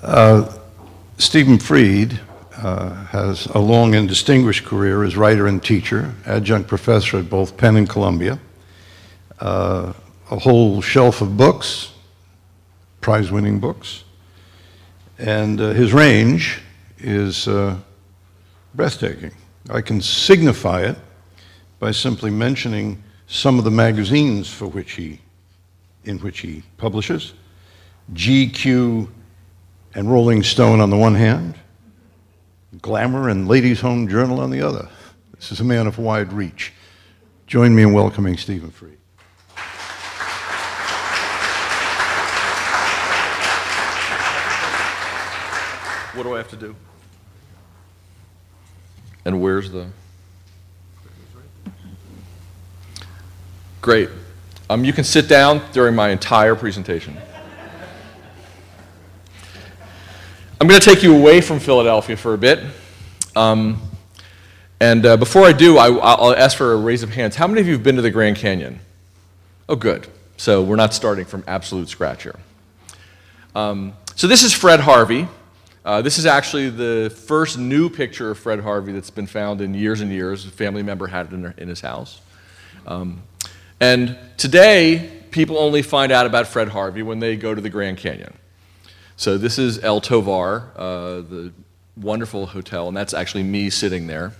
Stephen Fried has a long and distinguished career as writer and teacher, adjunct professor at both Penn and Columbia, a whole shelf of books, prize-winning books, and his range is breathtaking. I can signify it by simply mentioning some of the magazines in which he publishes: GQ and Rolling Stone on the one hand, Glamour and Ladies' Home Journal on the other. This is a man of wide reach. Join me in welcoming Stephen Fried. What do I have to do? And where's the... Great. You can sit down during my entire presentation. I'm going to take you away from Philadelphia for a bit. Before I do, I'll ask for a raise of hands. How many of you have been to the Grand Canyon? Oh, good. So we're not starting from absolute scratch here. So this is Fred Harvey. This is actually the first new picture of Fred Harvey that's been found in years and years. A family member had it in his house. And today, people only find out about Fred Harvey when they go to the Grand Canyon. So this is El Tovar, the wonderful hotel, and that's actually me sitting there.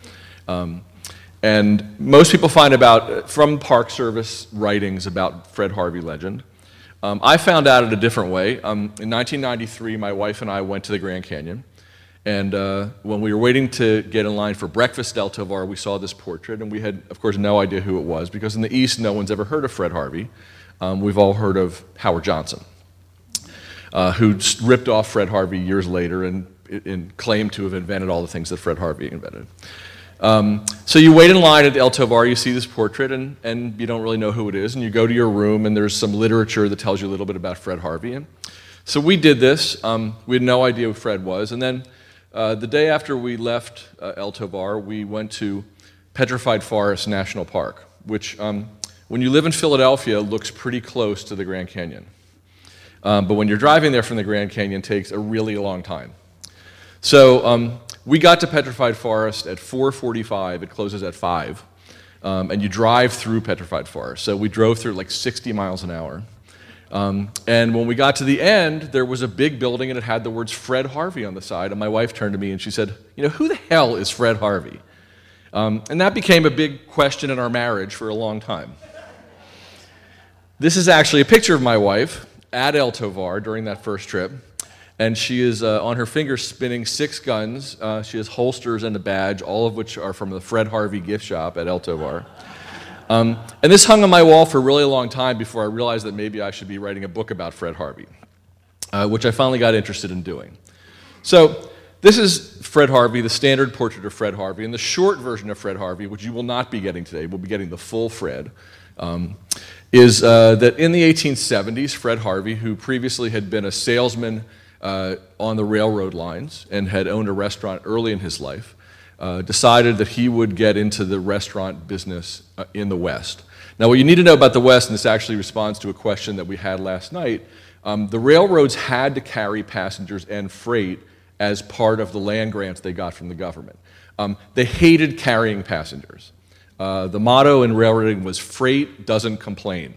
And most people find about, from Park Service writings about Fred Harvey legend. I found out it a different way. In 1993, my wife and I went to the Grand Canyon. And when we were waiting to get in line for breakfast at El Tovar, we saw this portrait. And we had, of course, no idea who it was, because in the East, no one's ever heard of Fred Harvey. We've all heard of Howard Johnson, who ripped off Fred Harvey years later and claimed to have invented all the things that Fred Harvey invented. So you wait in line at El Tovar, you see this portrait, and you don't really know who it is, and you go to your room, and there's some literature that tells you a little bit about Fred Harvey. And so we did this. We had no idea who Fred was. And then the day after we left El Tovar, we went to Petrified Forest National Park, which, when you live in Philadelphia, looks pretty close to the Grand Canyon. But when you're driving there from the Grand Canyon, it takes a really long time. So we got to Petrified Forest at 4:45. It closes at 5. And you drive through Petrified Forest. So we drove through like 60 miles an hour. And when we got to the end, there was a big building, and it had the words Fred Harvey on the side. And my wife turned to me and she said, "You know, who the hell is Fred Harvey?" And that became a big question in our marriage for a long time. This is actually a picture of my wife at El Tovar during that first trip. And she is on her finger spinning 6 guns. She has holsters and a badge, all of which are from the Fred Harvey gift shop at El Tovar. And this hung on my wall for a really long time before I realized that maybe I should be writing a book about Fred Harvey, which I finally got interested in doing. So this is Fred Harvey, the standard portrait of Fred Harvey. And the short version of Fred Harvey, which you will not be getting today, we'll be getting the full Fred, is that in the 1870s, Fred Harvey, who previously had been a salesman on the railroad lines and had owned a restaurant early in his life, decided that he would get into the restaurant business in the West. Now, what you need to know about the West, and this actually responds to a question that we had last night, the railroads had to carry passengers and freight as part of the land grants they got from the government. They hated carrying passengers. The motto in railroading was "Freight doesn't complain."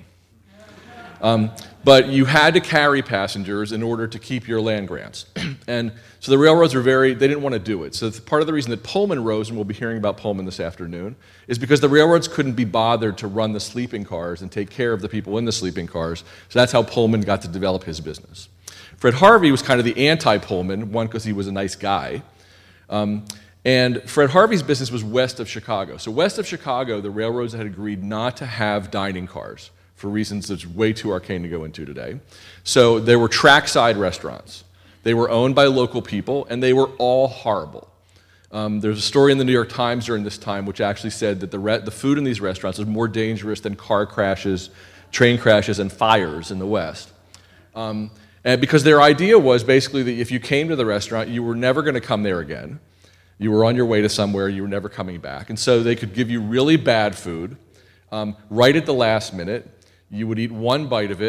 But you had to carry passengers in order to keep your land grants. And so the railroads they didn't want to do it. So part of the reason that Pullman rose, and we'll be hearing about Pullman this afternoon, is because the railroads couldn't be bothered to run the sleeping cars and take care of the people in the sleeping cars. So that's how Pullman got to develop his business. Fred Harvey was kind of the anti-Pullman, one, because he was a nice guy. And Fred Harvey's business was west of Chicago. So west of Chicago, the railroads had agreed not to have dining cars, for reasons that's way too arcane to go into today. So there were trackside restaurants. They were owned by local people, and they were all horrible. There's a story in the New York Times during this time which actually said that the food in these restaurants was more dangerous than car crashes, train crashes, and fires in the West. And because their idea was basically that if you came to the restaurant, you were never going to come there again. You were on your way to somewhere, you were never coming back. And so they could give you really bad food right at the last minute. You would eat one bite of it,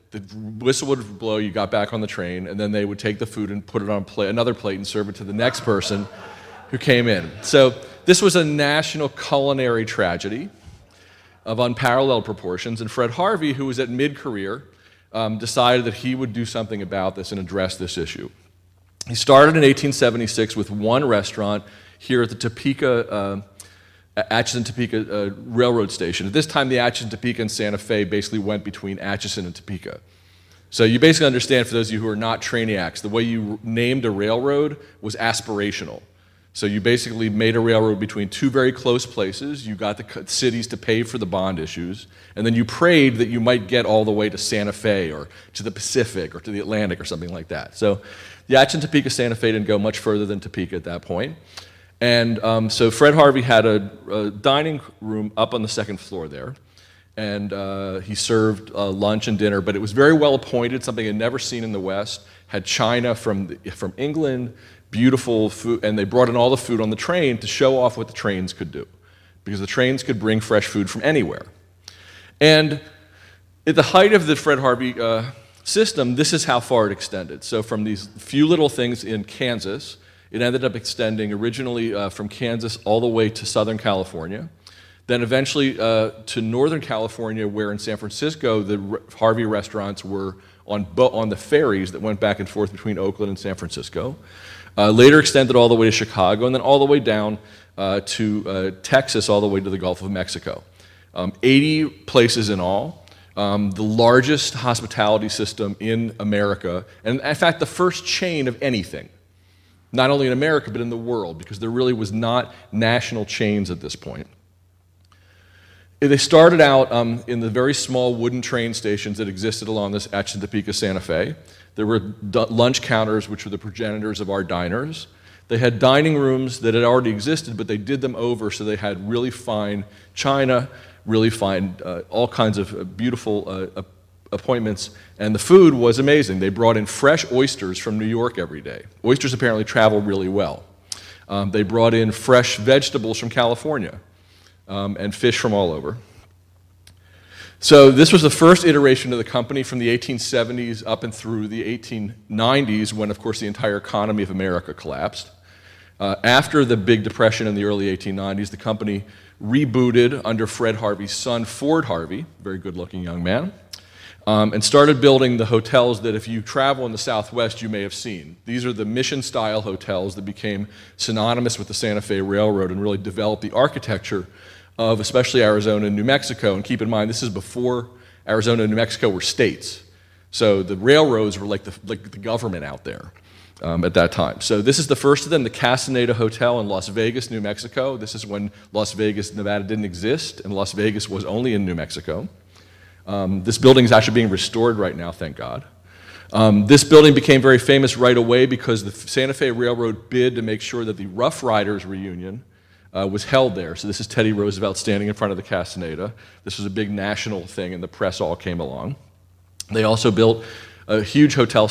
the whistle would blow, you got back on the train, and then they would take the food and put it on another plate and serve it to the next person who came in. So this was a national culinary tragedy of unparalleled proportions, and Fred Harvey, who was at mid-career, decided that he would do something about this and address this issue. He started in 1876 with one restaurant here at the Topeka, Atchison-Topeka railroad station. At this time, the Atchison, Topeka, and Santa Fe basically went between Atchison and Topeka. So you basically understand, for those of you who are not trainiacs, the way you named a railroad was aspirational. So you basically made a railroad between two very close places. You got the cities to pay for the bond issues, and then you prayed that you might get all the way to Santa Fe or to the Pacific or to the Atlantic or something like that. So the Atchison, Topeka, Santa Fe didn't go much further than Topeka at that point. And so Fred Harvey had a dining room up on the second floor there, and he served lunch and dinner, but it was very well appointed, something I'd never seen in the West. Had china from England, beautiful food, and they brought in all the food on the train to show off what the trains could do, because the trains could bring fresh food from anywhere. And at the height of the Fred Harvey system, this is how far it extended. So from these few little things in Kansas, it ended up extending originally from Kansas all the way to Southern California, then eventually to Northern California, where in San Francisco the Harvey restaurants were on the ferries that went back and forth between Oakland and San Francisco. Later extended all the way to Chicago, and then all the way down to Texas, all the way to the Gulf of Mexico. 80 places in all. The largest hospitality system in America, and in fact the first chain of anything, not only in America but in the world, because there really was not national chains at this point. They started out in the very small wooden train stations that existed along this Atchison, Topeka, Santa Fe. There were lunch counters, which were the progenitors of our diners. They had dining rooms that had already existed, but they did them over, so they had really fine china, really fine, all kinds of beautiful appointments, and the food was amazing. They brought in fresh oysters from New York every day. Oysters apparently travel really well. They brought in fresh vegetables from California, and fish from all over. So this was the first iteration of the company from the 1870s up and through the 1890s, when, of course, the entire economy of America collapsed. After the big depression in the early 1890s, the company rebooted under Fred Harvey's son, Ford Harvey, very good-looking young man, and started building the hotels that if you travel in the Southwest, you may have seen. These are the Mission-style hotels that became synonymous with the Santa Fe Railroad and really developed the architecture of especially Arizona and New Mexico. And keep in mind, this is before Arizona and New Mexico were states. So the railroads were like the government out there at that time. So this is the first of them, the Castaneda Hotel in Las Vegas, New Mexico. This is when Las Vegas, Nevada didn't exist, and Las Vegas was only in New Mexico. This building is actually being restored right now, thank God. This building became very famous right away because the Santa Fe Railroad bid to make sure that the Rough Riders reunion was held there. So this is Teddy Roosevelt standing in front of the Castaneda. This was a big national thing, and the press all came along. They also built a huge hotel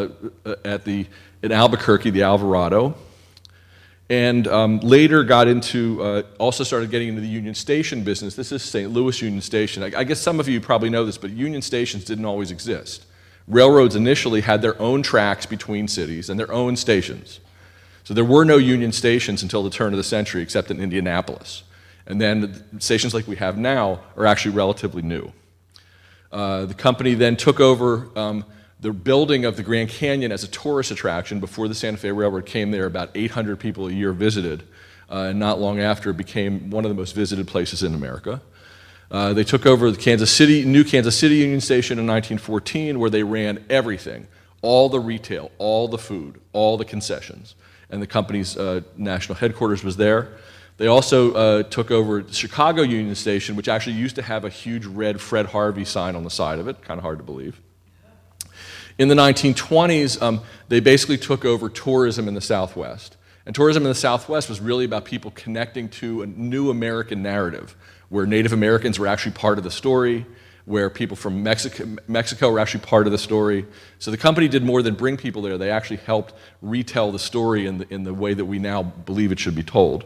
in Albuquerque, the Alvarado, and later got into, also started getting into the Union Station business. This is St. Louis Union Station. I guess some of you probably know this, but Union Stations didn't always exist. Railroads initially had their own tracks between cities and their own stations. So there were no Union Stations until the turn of the century, except in Indianapolis. And then the stations like we have now are actually relatively new. The company then took over the building of the Grand Canyon as a tourist attraction. Before the Santa Fe Railroad came there, about 800 people a year visited. And not long after, it became one of the most visited places in America. They took over the new Kansas City Union Station in 1914, where they ran everything, all the retail, all the food, all the concessions. And the company's national headquarters was there. They also took over the Chicago Union Station, which actually used to have a huge red Fred Harvey sign on the side of it, kind of hard to believe. In the 1920s, they basically took over tourism in the Southwest. And tourism in the Southwest was really about people connecting to a new American narrative, where Native Americans were actually part of the story, where people from Mexico were actually part of the story. So the company did more than bring people there. They actually helped retell the story in the way that we now believe it should be told.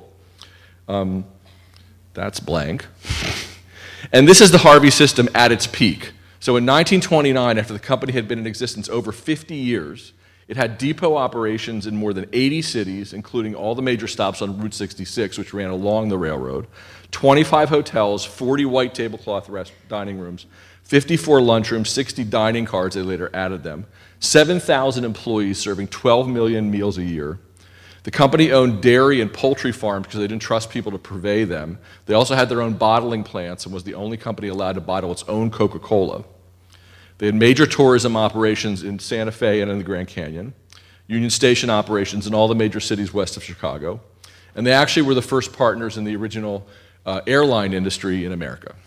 That's blank. And this is the Harvey system at its peak. So in 1929, after the company had been in existence over 50 years, it had depot operations in more than 80 cities, including all the major stops on Route 66, which ran along the railroad, 25 hotels, 40 white tablecloth dining rooms, 54 lunchrooms, 60 dining cars, they later added them, 7,000 employees serving 12 million meals a year. The company owned dairy and poultry farms because they didn't trust people to purvey them. They also had their own bottling plants and was the only company allowed to bottle its own Coca-Cola. They had major tourism operations in Santa Fe and in the Grand Canyon, Union Station operations in all the major cities west of Chicago, and they actually were the first partners in the original airline industry in America.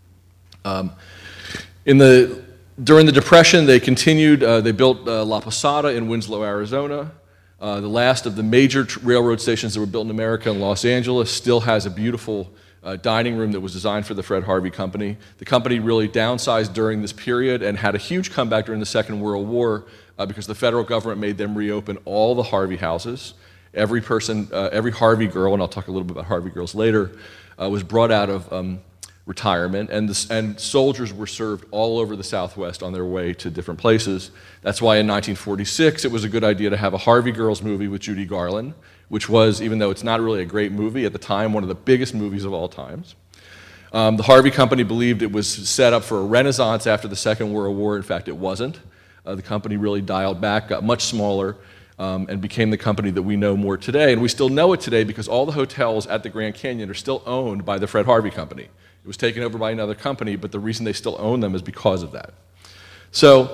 During the Depression, they continued, they built La Posada in Winslow, Arizona. The last of the major railroad stations that were built in America in Los Angeles still has a beautiful dining room that was designed for the Fred Harvey Company. The company really downsized during this period and had a huge comeback during the Second World War because the federal government made them reopen all the Harvey houses. Every person, every Harvey girl, and I'll talk a little bit about Harvey girls later, was brought out of retirement, and soldiers were served all over the Southwest on their way to different places. That's why in 1946 it was a good idea to have a Harvey Girls movie with Judy Garland, which was, even though it's not really a great movie, at the time one of the biggest movies of all times. The Harvey Company believed it was set up for a renaissance after the Second World War. In fact, it wasn't. The company really dialed back, got much smaller, and became the company that we know more today. And we still know it today because all the hotels at the Grand Canyon are still owned by the Fred Harvey Company. It was taken over by another company, but the reason they still own them is because of that. So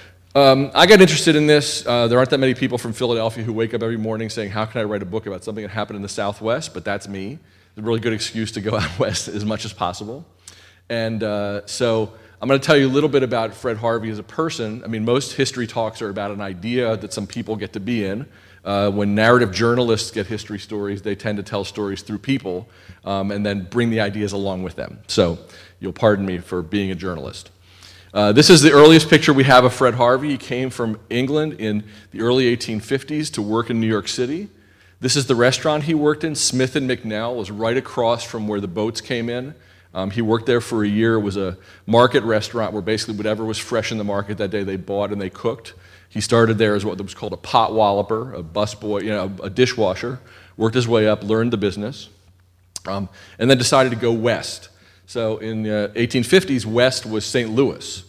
I got interested in this. There aren't that many people from Philadelphia who wake up every morning saying, how can I write a book about something that happened in the Southwest? But that's me. It's a really good excuse to go out west as much as possible. And so I'm going to tell you a little bit about Fred Harvey as a person. I mean, most history talks are about an idea that some people get to be in. When narrative journalists get history stories, they tend to tell stories through people and then bring the ideas along with them. So you'll pardon me for being a journalist. This is the earliest picture we have of Fred Harvey. He came from England in the early 1850s to work in New York City. This is the restaurant he worked in. Smith and McNell was right across from where the boats came in. He worked there for a year. It was a market restaurant where basically whatever was fresh in the market that day they bought and they cooked. He started there as what was called a pot walloper, a busboy, a dishwasher, worked his way up, learned the business, and then decided to go west. So in the 1850s, west was St. Louis.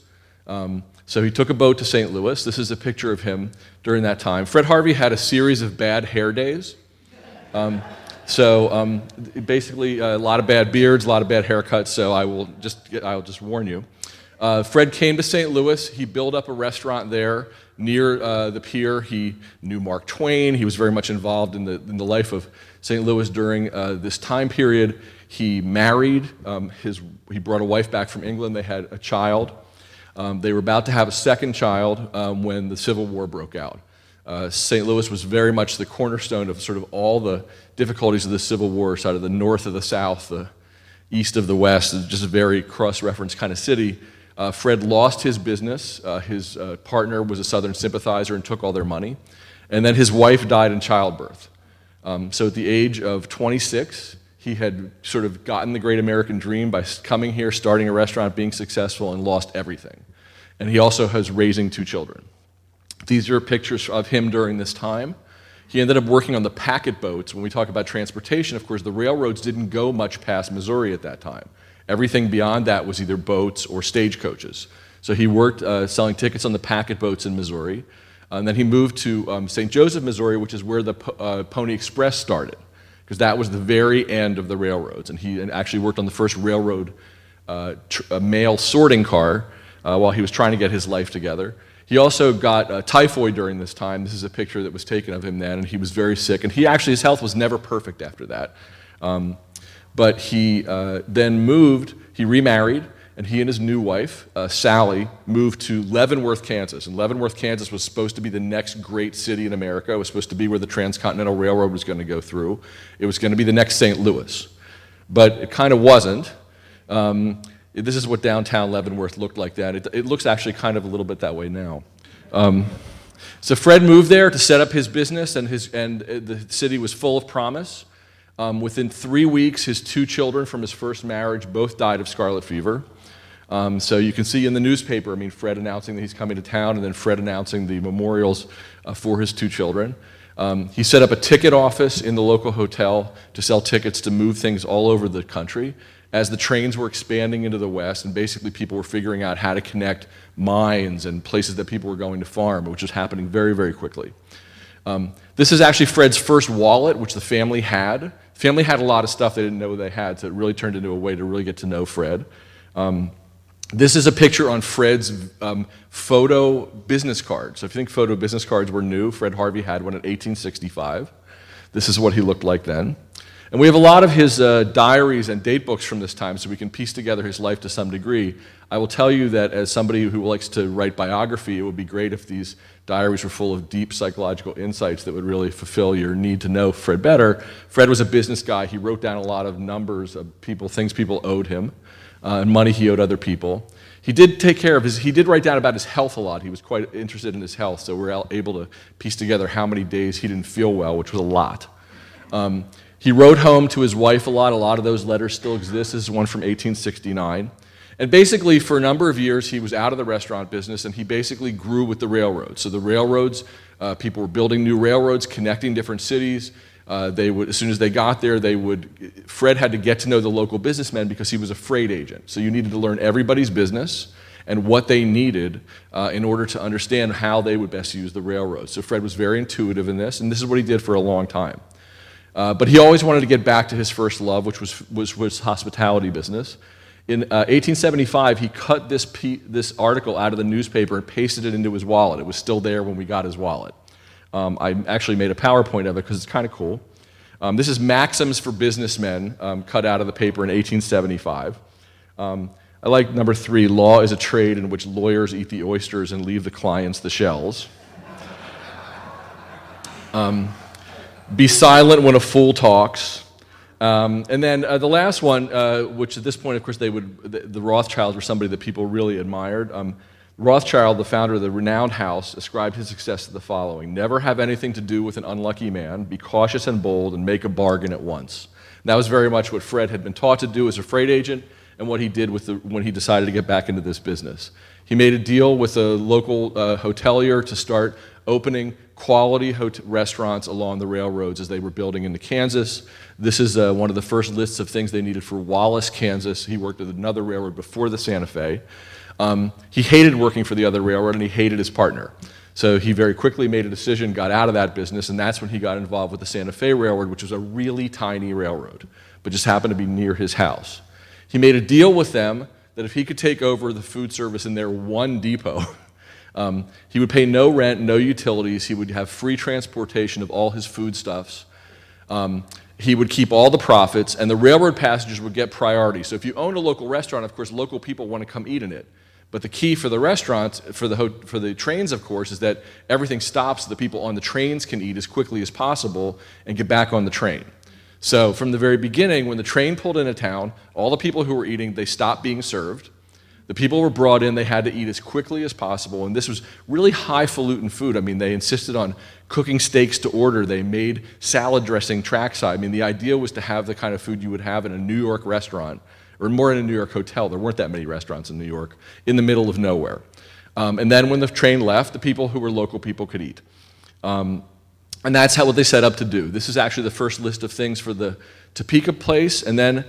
So he took a boat to St. Louis. This is a picture of him during that time. Fred Harvey had a series of bad hair days. Basically, a lot of bad beards, a lot of bad haircuts, so I'll just warn you. Fred came to St. Louis. He built up a restaurant there near the pier. He knew Mark Twain. He was very much involved in the life of St. Louis during this time period. He married. He brought a wife back from England. They had a child. They were about to have a second child when the Civil War broke out. St. Louis was very much the cornerstone of sort of all the difficulties of the Civil War, side of the north of the south, the east of the west. It's just a very cross-reference kind of city. Fred lost his business. His partner was a Southern sympathizer and took all their money. And then his wife died in childbirth. So at the age of 26, he had sort of gotten the great American dream by coming here, starting a restaurant, being successful, and lost everything. And he also was raising 2 children. These are pictures of him during this time. He ended up working on the packet boats. When we talk about transportation, of course, the railroads didn't go much past Missouri at that time. Everything beyond that was either boats or stagecoaches. So he worked selling tickets on the packet boats in Missouri. And then he moved to St. Joseph, Missouri, which is where the Pony Express started, because that was the very end of the railroads. And he actually worked on the first railroad mail sorting car while he was trying to get his life together. He also got typhoid during this time. This is a picture that was taken of him then, and he was very sick. And his health was never perfect after that. But he then he remarried, and he and his new wife, Sally, moved to Leavenworth, Kansas. And Leavenworth, Kansas was supposed to be the next great city in America. It was supposed to be where the Transcontinental Railroad was going to go through. It was going to be the next St. Louis. But it kind of wasn't. This is what downtown Leavenworth looked like then. It looks actually kind of a little bit that way now. So Fred moved there to set up his business, and the city was full of promise. Within 3 weeks, his 2 children from his first marriage both died of scarlet fever. So you can see in the newspaper, I mean, Fred announcing that he's coming to town, and then Fred announcing the memorials for his two children. He set up a ticket office in the local hotel to sell tickets to move things all over the country as the trains were expanding into the West, and basically people were figuring out how to connect mines and places that people were going to farm, which was happening very, very quickly. This is actually Fred's first wallet, which the family had. The family had a lot of stuff they didn't know they had, so it really turned into a way to really get to know Fred. This is a picture on Fred's photo business card. So if you think photo business cards were new, Fred Harvey had one in 1865. This is what he looked like then. And we have a lot of his diaries and date books from this time, so we can piece together his life to some degree. I will tell you that as somebody who likes to write biography, it would be great if these diaries were full of deep psychological insights that would really fulfill your need to know Fred better. Fred was a business guy. He wrote down a lot of numbers of people, things people owed him, and money he owed other people. He did take care of he did write down about his health a lot. He was quite interested in his health, so we're able to piece together how many days he didn't feel well, which was a lot. He wrote home to his wife a lot. A lot of those letters still exist. This is one from 1869. And basically, for a number of years, he was out of the restaurant business, and he basically grew with the railroads. So the railroads, people were building new railroads, connecting different cities. As soon as they got there, Fred had to get to know the local businessmen because he was a freight agent. So you needed to learn everybody's business and what they needed in order to understand how they would best use the railroad. So Fred was very intuitive in this, and this is what he did for a long time. But he always wanted to get back to his first love, which was hospitality business. In 1875, he cut this article out of the newspaper and pasted it into his wallet. It was still there when we got his wallet. I actually made a PowerPoint of it because it's kind of cool. This is Maxims for Businessmen, cut out of the paper in 1875. I like number 3, law is a trade in which lawyers eat the oysters and leave the clients the shells. Be silent when a fool talks. And then the last one, which at this point, of course, the Rothschilds were somebody that people really admired. Rothschild, the founder of the renowned house, ascribed his success to the following: never have anything to do with an unlucky man, be cautious and bold, and make a bargain at once. And that was very much what Fred had been taught to do as a freight agent, and what he did when he decided to get back into this business. He made a deal with a local hotelier to start opening quality restaurants along the railroads as they were building into Kansas. This is one of the first lists of things they needed for Wallace, Kansas. He worked at another railroad before the Santa Fe. He hated working for the other railroad, and he hated his partner. So he very quickly made a decision, got out of that business, and that's when he got involved with the Santa Fe Railroad, which was a really tiny railroad, but just happened to be near his house. He made a deal with them that if he could take over the food service in their one depot, he would pay no rent, no utilities. He would have free transportation of all his foodstuffs. He would keep all the profits, and the railroad passengers would get priority. So if you own a local restaurant, of course, local people want to come eat in it. But the key for the restaurants, for the trains, of course, is that everything stops so the people on the trains can eat as quickly as possible and get back on the train. So from the very beginning, when the train pulled into town, all the people who were eating, they stopped being served. The people were brought in, they had to eat as quickly as possible, and this was really highfalutin food. I mean, they insisted on cooking steaks to order. They made salad dressing trackside. I mean, the idea was to have the kind of food you would have in a New York restaurant, or more in a New York hotel. There weren't that many restaurants in New York, in the middle of nowhere. And then when the train left, the people who were local people could eat. And that's what they set up to do. This is actually the first list of things for the Topeka place, and then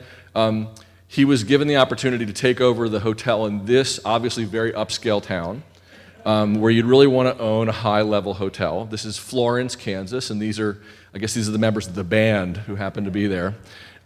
he was given the opportunity to take over the hotel in this obviously very upscale town, where you'd really want to own a high-level hotel. This is Florence, Kansas, and these are the members of the band who happened to be there.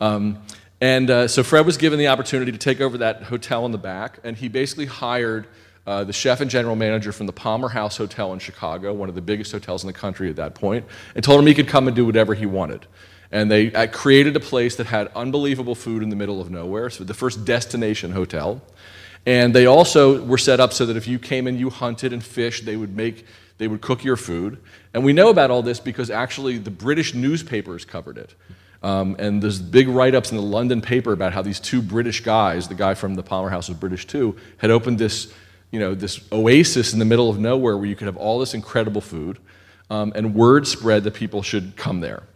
So Fred was given the opportunity to take over that hotel in the back, and he basically hired the chef and general manager from the Palmer House Hotel in Chicago, one of the biggest hotels in the country at that point, and told him he could come and do whatever he wanted. And they created a place that had unbelievable food in the middle of nowhere, so the first destination hotel. And they also were set up so that if you came and you hunted and fished, they would cook your food. And we know about all this because actually the British newspapers covered it. And there's big write-ups in the London paper about how these two British guys, the guy from the Palmer House was British too, had opened this oasis in the middle of nowhere where you could have all this incredible food, and word spread that people should come there.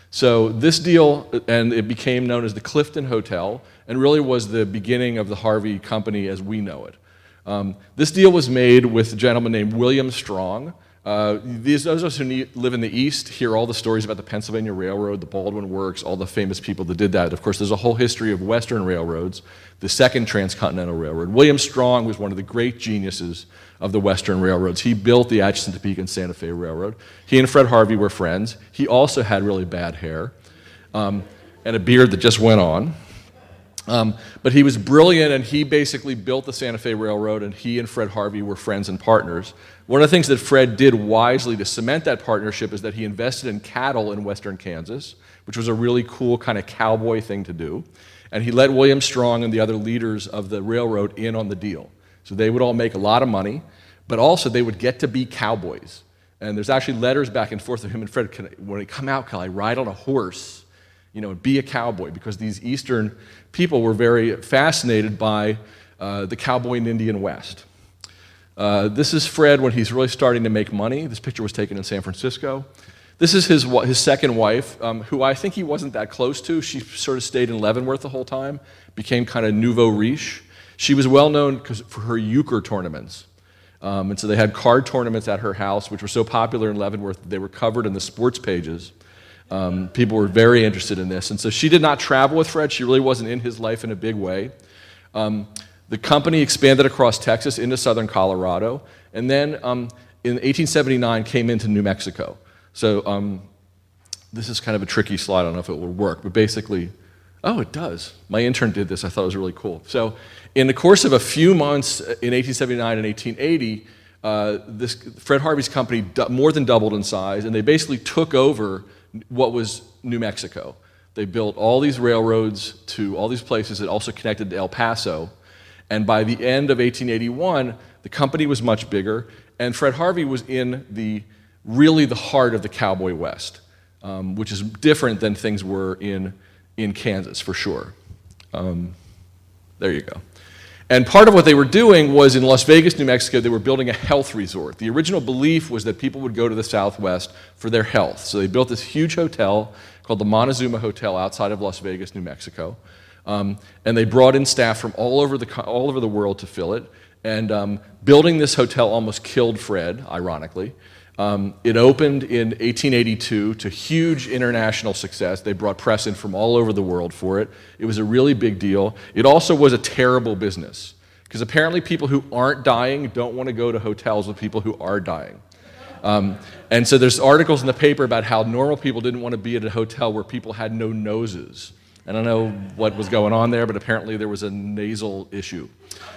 So this deal, and it became known as the Clifton Hotel, and really was the beginning of the Harvey Company as we know it. This deal was made with a gentleman named William Strong. Those of us who live in the East hear all the stories about the Pennsylvania Railroad, the Baldwin Works, all the famous people that did that. Of course, there's a whole history of Western railroads, the second transcontinental railroad. William Strong was one of the great geniuses of the Western railroads. He built the Atchison, Topeka, and Santa Fe Railroad. He and Fred Harvey were friends. He also had really bad hair and a beard that just went on. But he was brilliant, and he basically built the Santa Fe Railroad, and he and Fred Harvey were friends and partners. One of the things that Fred did wisely to cement that partnership is that he invested in cattle in western Kansas, which was a really cool kind of cowboy thing to do. And he let William Strong and the other leaders of the railroad in on the deal. So they would all make a lot of money, but also they would get to be cowboys. And there's actually letters back and forth of him and Fred, when they come out, can I ride on a horse? And be a cowboy, because these Eastern people were very fascinated by the cowboy and Indian West. This is Fred when he's really starting to make money. This picture was taken in San Francisco. This is his second wife, who I think he wasn't that close to. She sort of stayed in Leavenworth the whole time, became kind of nouveau riche. She was well known for her euchre tournaments. And so they had card tournaments at her house, which were so popular in Leavenworth that they were covered in the sports pages. People were very interested in this. And so she did not travel with Fred. She really wasn't in his life in a big way. The company expanded across Texas into southern Colorado, and then in 1879 came into New Mexico. So this is kind of a tricky slide. I don't know if it will work, but basically, oh, it does. My intern did this. I thought it was really cool. So in the course of a few months in 1879 and 1880, Fred Harvey's company more than doubled in size, and they basically took over what was New Mexico. They built all these railroads to all these places that also connected to El Paso. And by the end of 1881, the company was much bigger, and Fred Harvey was in really the heart of the Cowboy West, which is different than things were in Kansas, for sure. There you go. And part of what they were doing was in Las Vegas, New Mexico, they were building a health resort. The original belief was that people would go to the Southwest for their health. So they built this huge hotel called the Montezuma Hotel outside of Las Vegas, New Mexico. And they brought in staff from all over the world to fill it. And building this hotel almost killed Fred, ironically. It opened in 1882 to huge international success. They brought press in from all over the world for it. It was a really big deal. It also was a terrible business, because apparently people who aren't dying don't want to go to hotels with people who are dying. And so there's articles in the paper about how normal people didn't want to be at a hotel where people had no noses. I don't know what was going on there, but apparently there was a nasal issue.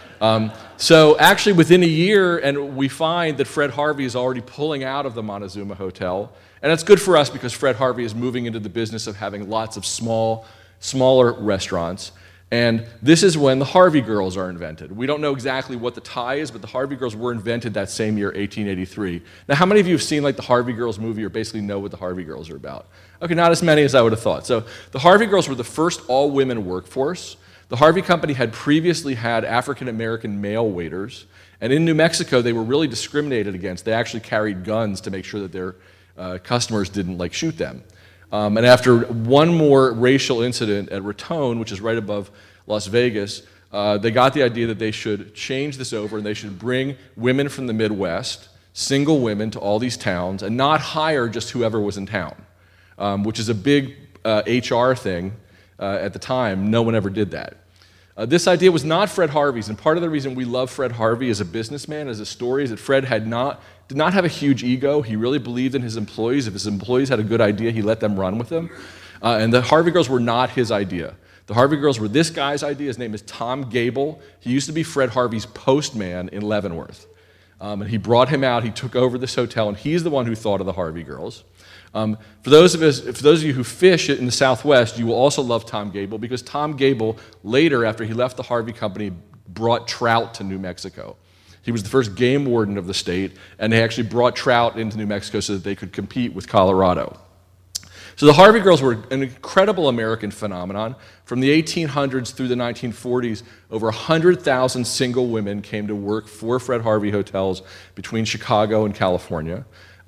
So actually within a year, and we find that Fred Harvey is already pulling out of the Montezuma Hotel, and it's good for us because Fred Harvey is moving into the business of having lots of smaller restaurants, and this is when the Harvey Girls are invented. We don't know exactly what the tie is, but the Harvey Girls were invented that same year, 1883. Now, how many of you have seen like the Harvey Girls movie or basically know what the Harvey Girls are about? Okay, not as many as I would have thought. So the Harvey Girls were the first all-women workforce. The Harvey Company had previously had African-American male waiters, and in New Mexico, they were really discriminated against. They actually carried guns to make sure that their customers didn't shoot them. And after one more racial incident at Raton, which is right above Las Vegas, they got the idea that they should change this over and they should bring women from the Midwest, single women, to all these towns and not hire just whoever was in town, which is a big HR thing at the time. No one ever did that. This idea was not Fred Harvey's, and part of the reason we love Fred Harvey as a businessman, as a story, is that Fred did not have a huge ego. He really believed in his employees. If his employees had a good idea, he let them run with them. And the Harvey Girls were not his idea. The Harvey Girls were this guy's idea. His name is Tom Gable. He used to be Fred Harvey's postman in Leavenworth. And he brought him out. He took over this hotel, and he's the one who thought of the Harvey Girls. For those of you who fish in the Southwest, you will also love Tom Gable, because Tom Gable, later, after he left the Harvey Company, brought trout to New Mexico. He was the first game warden of the state, and they actually brought trout into New Mexico so that they could compete with Colorado. So the Harvey Girls were an incredible American phenomenon. From the 1800s through the 1940s, over 100,000 single women came to work for Fred Harvey hotels between Chicago and California.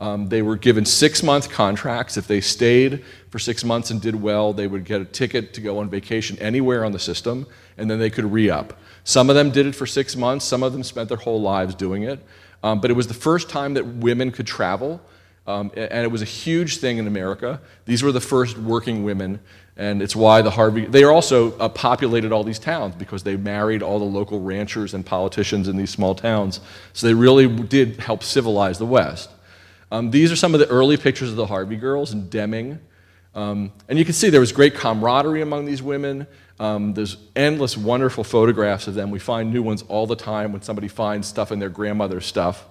They were given 6-month contracts. If they stayed for 6 months and did well, they would get a ticket to go on vacation anywhere on the system, and then they could re-up. Some of them did it for 6 months. Some of them spent their whole lives doing it. But it was the first time that women could travel, and it was a huge thing in America. These were the first working women, and it's why the Harvey... They also populated all these towns because they married all the local ranchers and politicians in these small towns. So they really did help civilize the West. These are some of the early pictures of the Harvey girls in Deming. And you can see there was great camaraderie among these women. There's endless wonderful photographs of them. We find new ones all the time when somebody finds stuff in their grandmother's stuff.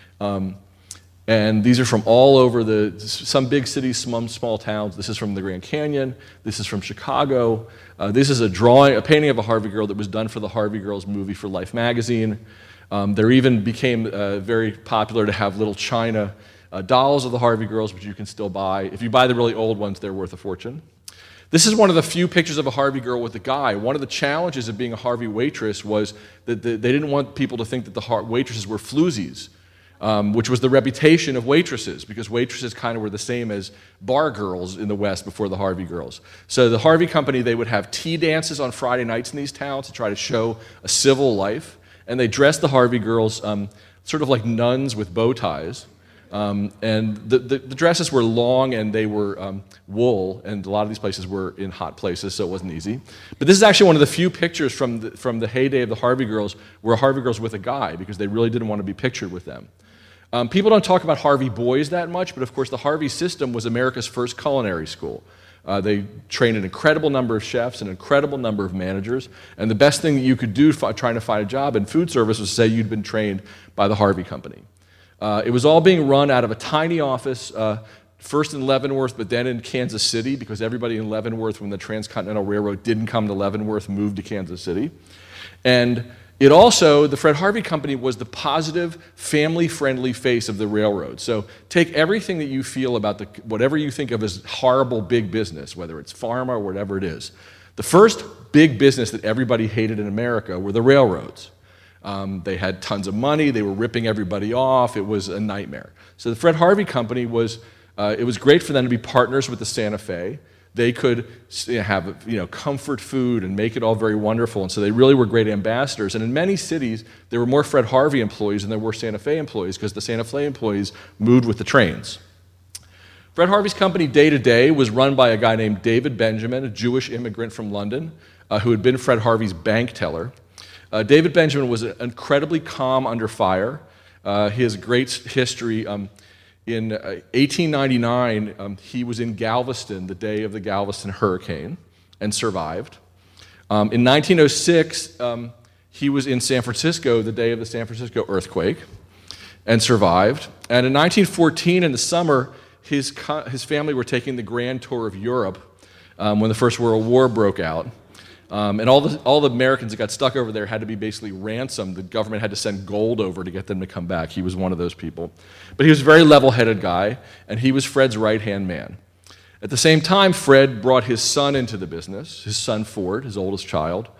And these are from all over some big cities, some small towns. This is from the Grand Canyon. This is from Chicago. This is a painting of a Harvey girl that was done for the Harvey Girls movie for Life magazine. There even became very popular to have little china dolls of the Harvey girls, which you can still buy. If you buy the really old ones, they're worth a fortune. This is one of the few pictures of a Harvey girl with a guy. One of the challenges of being a Harvey waitress was that they didn't want people to think that the waitresses were floozies, which was the reputation of waitresses, because waitresses kind of were the same as bar girls in the West before the Harvey girls. So the Harvey Company, they would have tea dances on Friday nights in these towns to try to show a civil life, and they dressed the Harvey girls sort of like nuns with bow ties. And the dresses were long, and they were wool, and a lot of these places were in hot places, so it wasn't easy. But this is actually one of the few pictures from the heyday of the Harvey girls where Harvey girls with a guy, because they really didn't want to be pictured with them. People don't talk about Harvey boys that much, but of course the Harvey system was America's first culinary school. They trained an incredible number of chefs, an incredible number of managers, and the best thing that you could do trying to find a job in food service was say you'd been trained by the Harvey Company. It was all being run out of a tiny office, first in Leavenworth, but then in Kansas City, because everybody in Leavenworth, when the Transcontinental Railroad didn't come to Leavenworth, moved to Kansas City. And it also, the Fred Harvey Company was the positive, family-friendly face of the railroad. So take everything that you feel about whatever you think of as horrible big business, whether it's pharma or whatever it is. The first big business that everybody hated in America were the railroads. They had tons of money. They were ripping everybody off. It was a nightmare. So the Fred Harvey Company it was great for them to be partners with the Santa Fe. They could have comfort food and make it all very wonderful, and so they really were great ambassadors. And in many cities, there were more Fred Harvey employees than there were Santa Fe employees, because the Santa Fe employees moved with the trains. Fred Harvey's company day-to-day was run by a guy named David Benjamin, a Jewish immigrant from London, who had been Fred Harvey's bank teller. David Benjamin was incredibly calm under fire. He has a great history. In 1899, he was in Galveston the day of the Galveston hurricane and survived. In 1906, he was in San Francisco the day of the San Francisco earthquake and survived. And in 1914, in the summer, his family were taking the grand tour of Europe when the First World War broke out. And all the Americans that got stuck over there had to be basically ransomed. The government had to send gold over to get them to come back. He was one of those people. But he was a very level-headed guy, and he was Fred's right-hand man. At the same time, Fred brought his son into the business, his son Ford, his oldest child,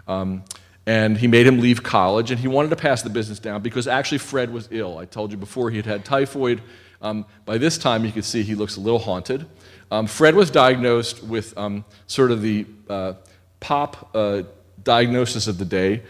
and he made him leave college, and he wanted to pass the business down because actually Fred was ill. I told you before he had typhoid. By this time, you can see he looks a little haunted. Fred was diagnosed with sort of the pop diagnosis of the day.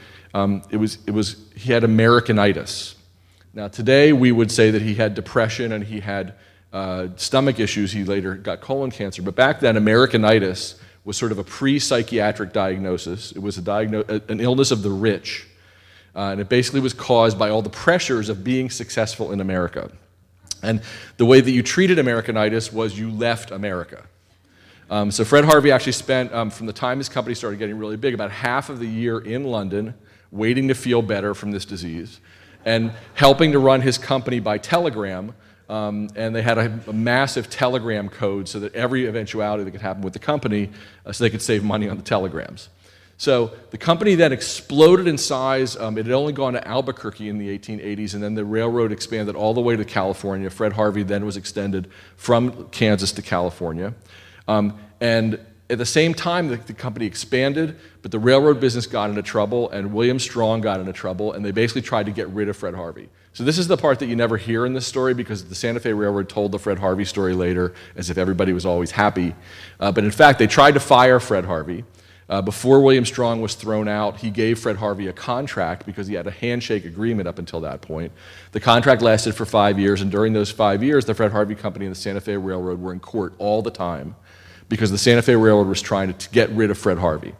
He had Americanitis. Now today we would say that he had depression and he had stomach issues. He later got colon cancer, but back then Americanitis was sort of a pre-psychiatric diagnosis. It was an illness of the rich, and it basically was caused by all the pressures of being successful in America. And the way that you treated Americanitis was you left America. So Fred Harvey actually spent, from the time his company started getting really big, about half of the year in London waiting to feel better from this disease and helping to run his company by telegram. And they had a massive telegram code so that every eventuality that could happen with the company, so they could save money on the telegrams. So the company then exploded in size. It had only gone to Albuquerque in the 1880s, and then the railroad expanded all the way to California. Fred Harvey then was extended from Kansas to California. And At the same time, the company expanded, but the railroad business got into trouble, and William Strong got into trouble, and they basically tried to get rid of Fred Harvey. So this is the part that you never hear in this story, because the Santa Fe Railroad told the Fred Harvey story later as if everybody was always happy. But in fact, they tried to fire Fred Harvey. Before William Strong was thrown out, he gave Fred Harvey a contract because he had a handshake agreement up until that point. The contract lasted for 5 years, and during those 5 years, the Fred Harvey Company and the Santa Fe Railroad were in court all the time because the Santa Fe Railroad was trying to get rid of Fred Harvey.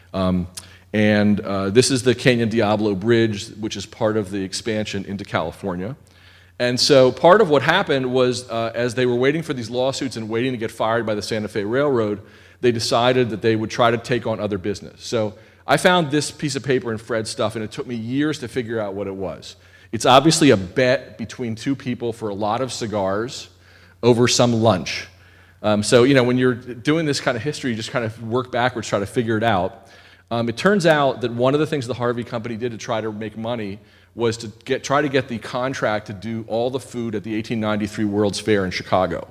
This is the Canyon Diablo Bridge, which is part of the expansion into California. And so part of what happened was, as they were waiting for these lawsuits and waiting to get fired by the Santa Fe Railroad, they decided that they would try to take on other business. So I found this piece of paper in Fred's stuff, and it took me years to figure out what it was. It's obviously a bet between two people for a lot of cigars over some lunch. So, when you're doing this kind of history, you just kind of work backwards, try to figure it out. It turns out that one of the things the Harvey Company did to try to make money was to try to get the contract to do all the food at the 1893 World's Fair in Chicago.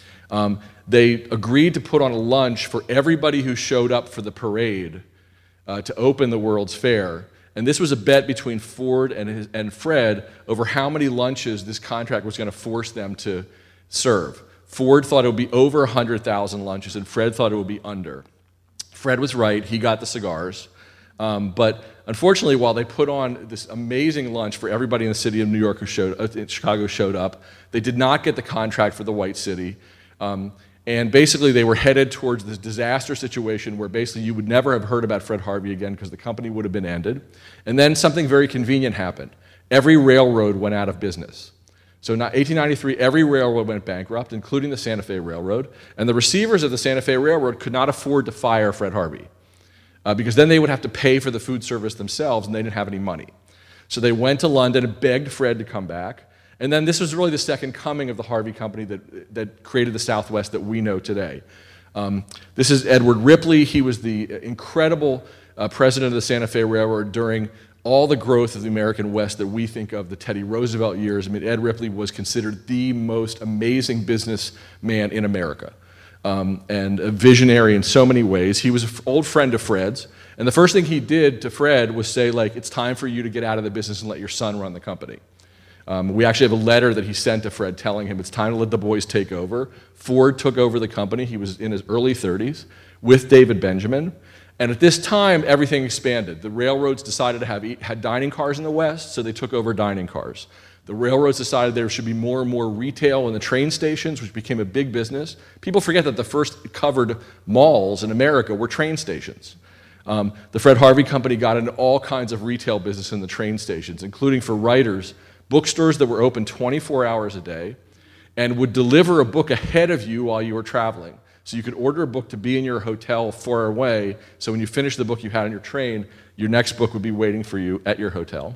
They agreed to put on a lunch for everybody who showed up for the parade to open the World's Fair. And this was a bet between Ford and Fred over how many lunches this contract was going to force them to serve. Ford thought it would be over 100,000 lunches, and Fred thought it would be under. Fred was right. He got the cigars. But unfortunately, while they put on this amazing lunch for everybody in the city of New York Chicago showed up, they did not get the contract for the White City. And basically, they were headed towards this disaster situation where basically you would never have heard about Fred Harvey again because the company would have been ended. And then something very convenient happened. Every railroad went out of business. So in 1893, every railroad went bankrupt, including the Santa Fe Railroad. And the receivers of the Santa Fe Railroad could not afford to fire Fred Harvey because then they would have to pay for the food service themselves, and they didn't have any money. So they went to London and begged Fred to come back. And then this was really the second coming of the Harvey Company that created the Southwest that we know today. This is Edward Ripley. He was the incredible president of the Santa Fe Railroad during all the growth of the American West that we think of, the Teddy Roosevelt years. I mean, Ed Ripley was considered the most amazing businessman in America and a visionary in so many ways. He was an old friend of Fred's. And the first thing he did to Fred was say, it's time for you to get out of the business and let your son run the company. We actually have a letter that he sent to Fred telling him it's time to let the boys take over. Ford took over the company. He was in his early 30s with David Benjamin. And at this time, everything expanded. The railroads decided to had dining cars in the West, so they took over dining cars. The railroads decided there should be more and more retail in the train stations, which became a big business. People forget that the first covered malls in America were train stations. The Fred Harvey Company got into all kinds of retail business in the train stations, including for writers, bookstores that were open 24 hours a day and would deliver a book ahead of you while you were traveling. So you could order a book to be in your hotel far away, so when you finished the book you had on your train, your next book would be waiting for you at your hotel.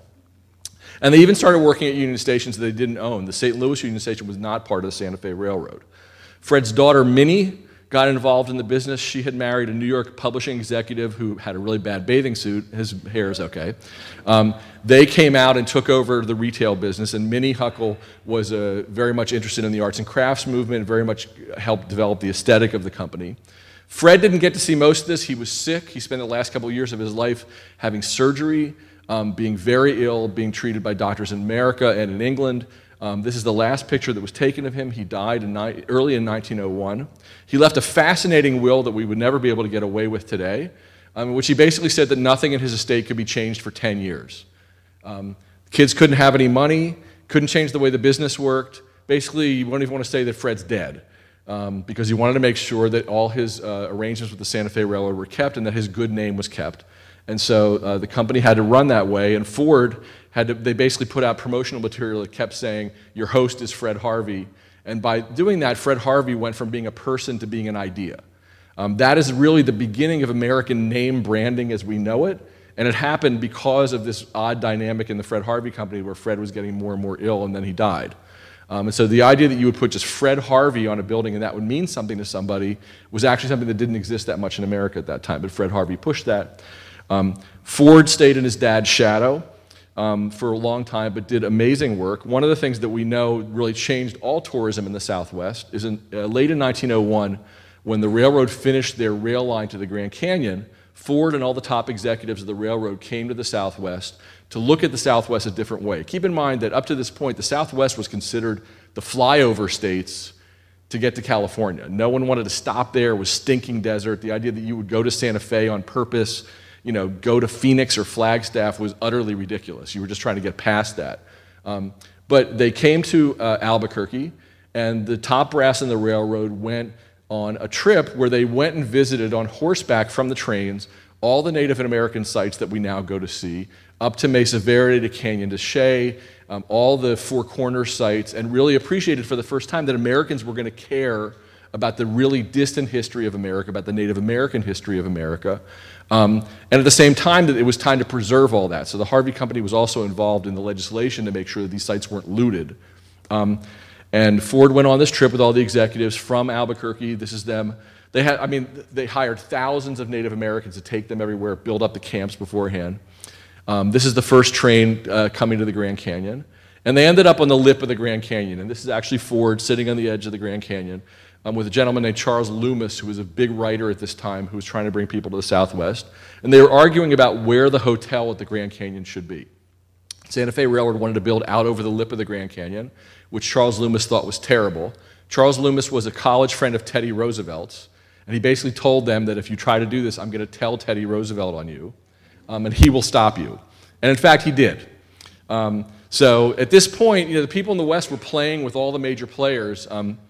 And they even started working at Union stations that they didn't own. The St. Louis Union Station was not part of the Santa Fe Railroad. Fred's daughter, Minnie, got involved in the business. She had married a New York publishing executive who had a really bad bathing suit. His hair is okay. They came out and took over the retail business, and Minnie Huckle was very much interested in the arts and crafts movement, very much helped develop the aesthetic of the company. Fred didn't get to see most of this. He was sick. He spent the last couple of years of his life having surgery, being very ill, being treated by doctors in America and in England. This is the last picture that was taken of him. He died early in 1901. He left a fascinating will that we would never be able to get away with today, in which he basically said that nothing in his estate could be changed for 10 years. Kids couldn't have any money, couldn't change the way the business worked. Basically, you wouldn't even want to say that Fred's dead because he wanted to make sure that all his arrangements with the Santa Fe Railroad were kept and that his good name was kept. And so the company had to run that way, and Ford they basically put out promotional material that kept saying, your host is Fred Harvey. And by doing that, Fred Harvey went from being a person to being an idea. That is really the beginning of American name branding as we know it, and it happened because of this odd dynamic in the Fred Harvey Company where Fred was getting more and more ill, and then he died. And so the idea that you would put just Fred Harvey on a building and that would mean something to somebody was actually something that didn't exist that much in America at that time, but Fred Harvey pushed that. Ford stayed in his dad's shadow for a long time, but did amazing work. One of the things that we know really changed all tourism in the Southwest is late in 1901, when the railroad finished their rail line to the Grand Canyon, Ford and all the top executives of the railroad came to the Southwest to look at the Southwest a different way. Keep in mind that up to this point, the Southwest was considered the flyover states to get to California. No one wanted to stop there. It was stinking desert. The idea that you would go to Santa Fe on purpose, go to Phoenix or Flagstaff was utterly ridiculous. You were just trying to get past that. But they came to Albuquerque, and the top brass in the railroad went on a trip where they went and visited on horseback from the trains all the Native American sites that we now go to see, up to Mesa Verde, to Canyon de Chelly, all the Four Corners sites, and really appreciated for the first time that Americans were going to care about the really distant history of America, about the Native American history of America, and at the same time that it was time to preserve all that. So the Harvey Company was also involved in the legislation to make sure that these sites weren't looted. And Ford went on this trip with all the executives from Albuquerque. This is them. They hired thousands of Native Americans to take them everywhere, build up the camps beforehand. This is the first train coming to the Grand Canyon. And they ended up on the lip of the Grand Canyon. And this is actually Ford sitting on the edge of the Grand Canyon with a gentleman named Charles Loomis, who was a big writer at this time, who was trying to bring people to the Southwest. And they were arguing about where the hotel at the Grand Canyon should be. Santa Fe Railroad wanted to build out over the lip of the Grand Canyon, which Charles Loomis thought was terrible. Charles Loomis was a college friend of Teddy Roosevelt's, and he basically told them that if you try to do this, I'm going to tell Teddy Roosevelt on you, and he will stop you. And in fact, he did. So at this point, the people in the West were playing with all the major players.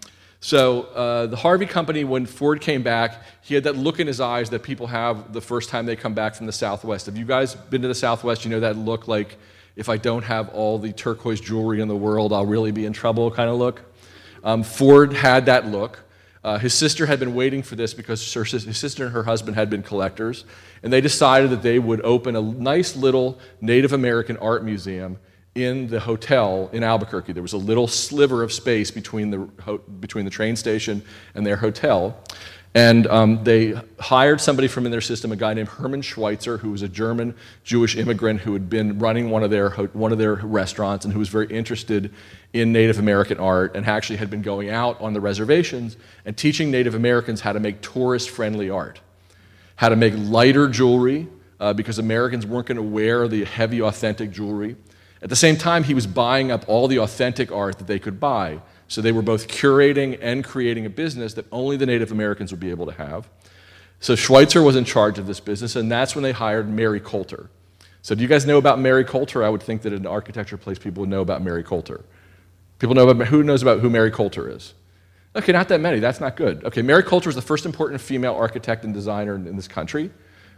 The Harvey Company, when Ford came back, he had that look in his eyes that people have the first time they come back from the Southwest. Have you guys been to the Southwest? You know that look like, if I don't have all the turquoise jewelry in the world, I'll really be in trouble kind of look. Ford had that look. His sister had been waiting for this because his sister and her husband had been collectors, and they decided that they would open a nice little Native American art museum in the hotel in Albuquerque. There was a little sliver of space between the train station and their hotel. And they hired somebody from in their system, a guy named Hermann Schweitzer, who was a German Jewish immigrant who had been running one of their restaurants and who was very interested in Native American art and actually had been going out on the reservations and teaching Native Americans how to make tourist-friendly art, how to make lighter jewelry because Americans weren't going to wear the heavy, authentic jewelry. At the same time, he was buying up all the authentic art that they could buy. So they were both curating and creating a business that only the Native Americans would be able to have. So Schweitzer was in charge of this business, and that's when they hired Mary Coulter. So do you guys know about Mary Coulter? I would think that in an architecture place, people would know about Mary Coulter. Who knows about who Mary Coulter is? Okay, not that many. That's not good. Okay, Mary Coulter was the first important female architect and designer in this country.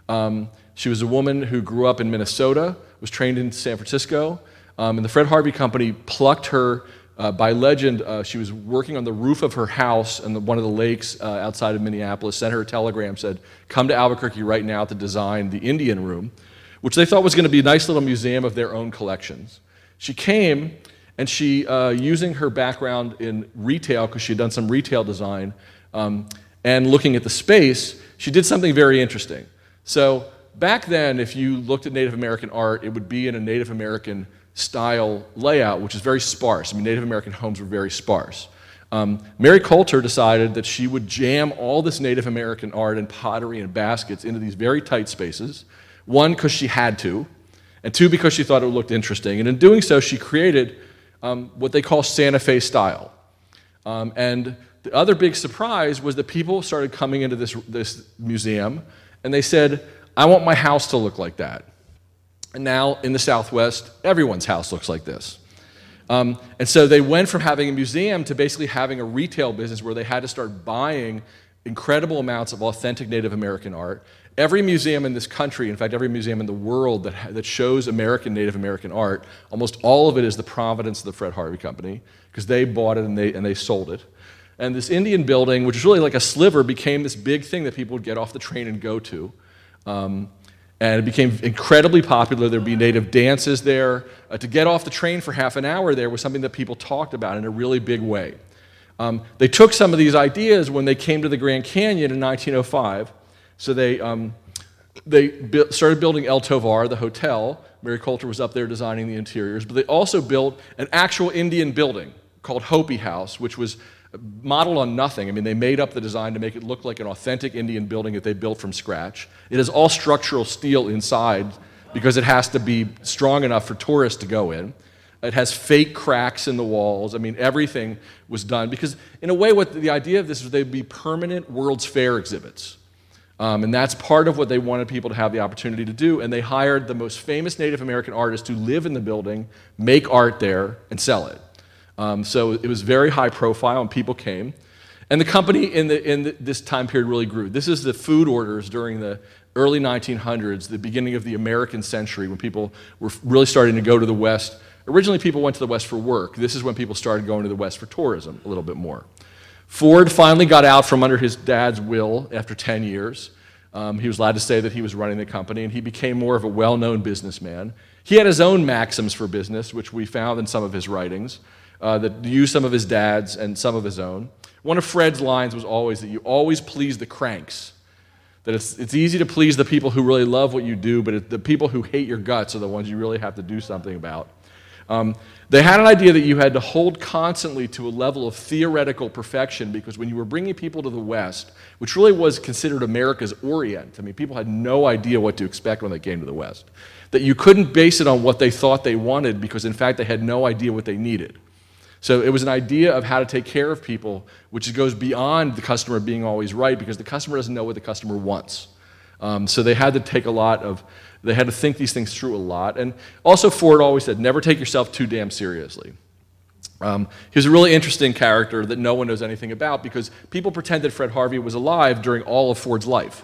She was a woman who grew up in Minnesota, was trained in San Francisco, and the Fred Harvey Company plucked her. By legend, she was working on the roof of her house on one of the lakes outside of Minneapolis, sent her a telegram, said, come to Albuquerque right now to design the Indian Room, which they thought was going to be a nice little museum of their own collections. She came, and she, using her background in retail, because she had done some retail design, and looking at the space, she did something very interesting. So back then, if you looked at Native American art, it would be in a Native American style layout, which is very sparse. Native American homes were very sparse. Mary Coulter decided that she would jam all this Native American art and pottery and baskets into these very tight spaces, one, because she had to, and two, because she thought it looked interesting. And in doing so, she created what they call Santa Fe style. And the other big surprise was that people started coming into this museum, and they said, I want my house to look like that. And now, in the Southwest, everyone's house looks like this. And so they went from having a museum to basically having a retail business where they had to start buying incredible amounts of authentic Native American art. Every museum in this country, in fact, every museum in the world that shows American Native American art, almost all of it is the providence of the Fred Harvey Company, because they bought it and they sold it. And this Indian building, which is really like a sliver, became this big thing that people would get off the train and go to. And it became incredibly popular. There'd be native dances there. To get off the train for half an hour there was something that people talked about in a really big way. They took some of these ideas when they came to the Grand Canyon in 1905. So they started building El Tovar, the hotel. Mary Coulter was up there designing the interiors. But they also built an actual Indian building called Hopi House, which was modeled on nothing. I mean, they made up the design to make it look like an authentic Indian building that they built from scratch. It is all structural steel inside because it has to be strong enough for tourists to go in. It has fake cracks in the walls. I mean, everything was done because, in a way, what the idea of this was they'd be permanent World's Fair exhibits. And that's part of what they wanted people to have the opportunity to do. And they hired the most famous Native American artists to live in the building, make art there, and sell it. So it was very high profile, and people came. And the company in this time period really grew. This is the food orders during the early 1900s, the beginning of the American century, when people were really starting to go to the West. Originally, people went to the West for work. This is when people started going to the West for tourism a little bit more. Ford finally got out from under his dad's will after 10 years. He was allowed to say that he was running the company, and he became more of a well-known businessman. He had his own maxims for business, which we found in some of his writings, that used some of his dad's and some of his own. One of Fred's lines was always that you always please the cranks, that it's easy to please the people who really love what you do, but the people who hate your guts are the ones you really have to do something about. They had an idea that you had to hold constantly to a level of theoretical perfection because when you were bringing people to the West, which really was considered America's Orient, I mean, people had no idea what to expect when they came to the West, that you couldn't base it on what they thought they wanted because, in fact, they had no idea what they needed. So it was an idea of how to take care of people, which goes beyond the customer being always right because the customer doesn't know what the customer wants. So they had to they had to think these things through a lot. And also Ford always said, never take yourself too damn seriously. He was a really interesting character that no one knows anything about because people pretend that Fred Harvey was alive during all of Ford's life.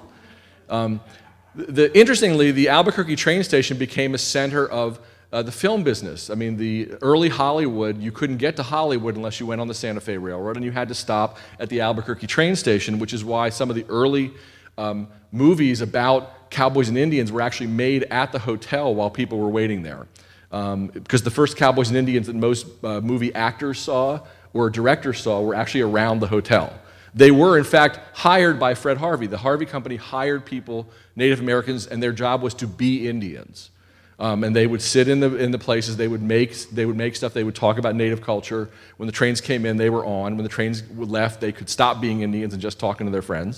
Interestingly, the Albuquerque train station became a center of the film business. I mean, the early Hollywood, you couldn't get to Hollywood unless you went on the Santa Fe Railroad, and you had to stop at the Albuquerque train station, which is why some of the early movies about cowboys and Indians were actually made at the hotel while people were waiting there. Because the first cowboys and Indians that most movie actors saw or directors saw were actually around the hotel. They were, in fact, hired by Fred Harvey. The Harvey Company hired people, Native Americans, and their job was to be Indians. And they would sit in the places. They would make stuff. They would talk about Native culture. When the trains came in, they were on. When the trains left, they could stop being Indians and just talking to their friends.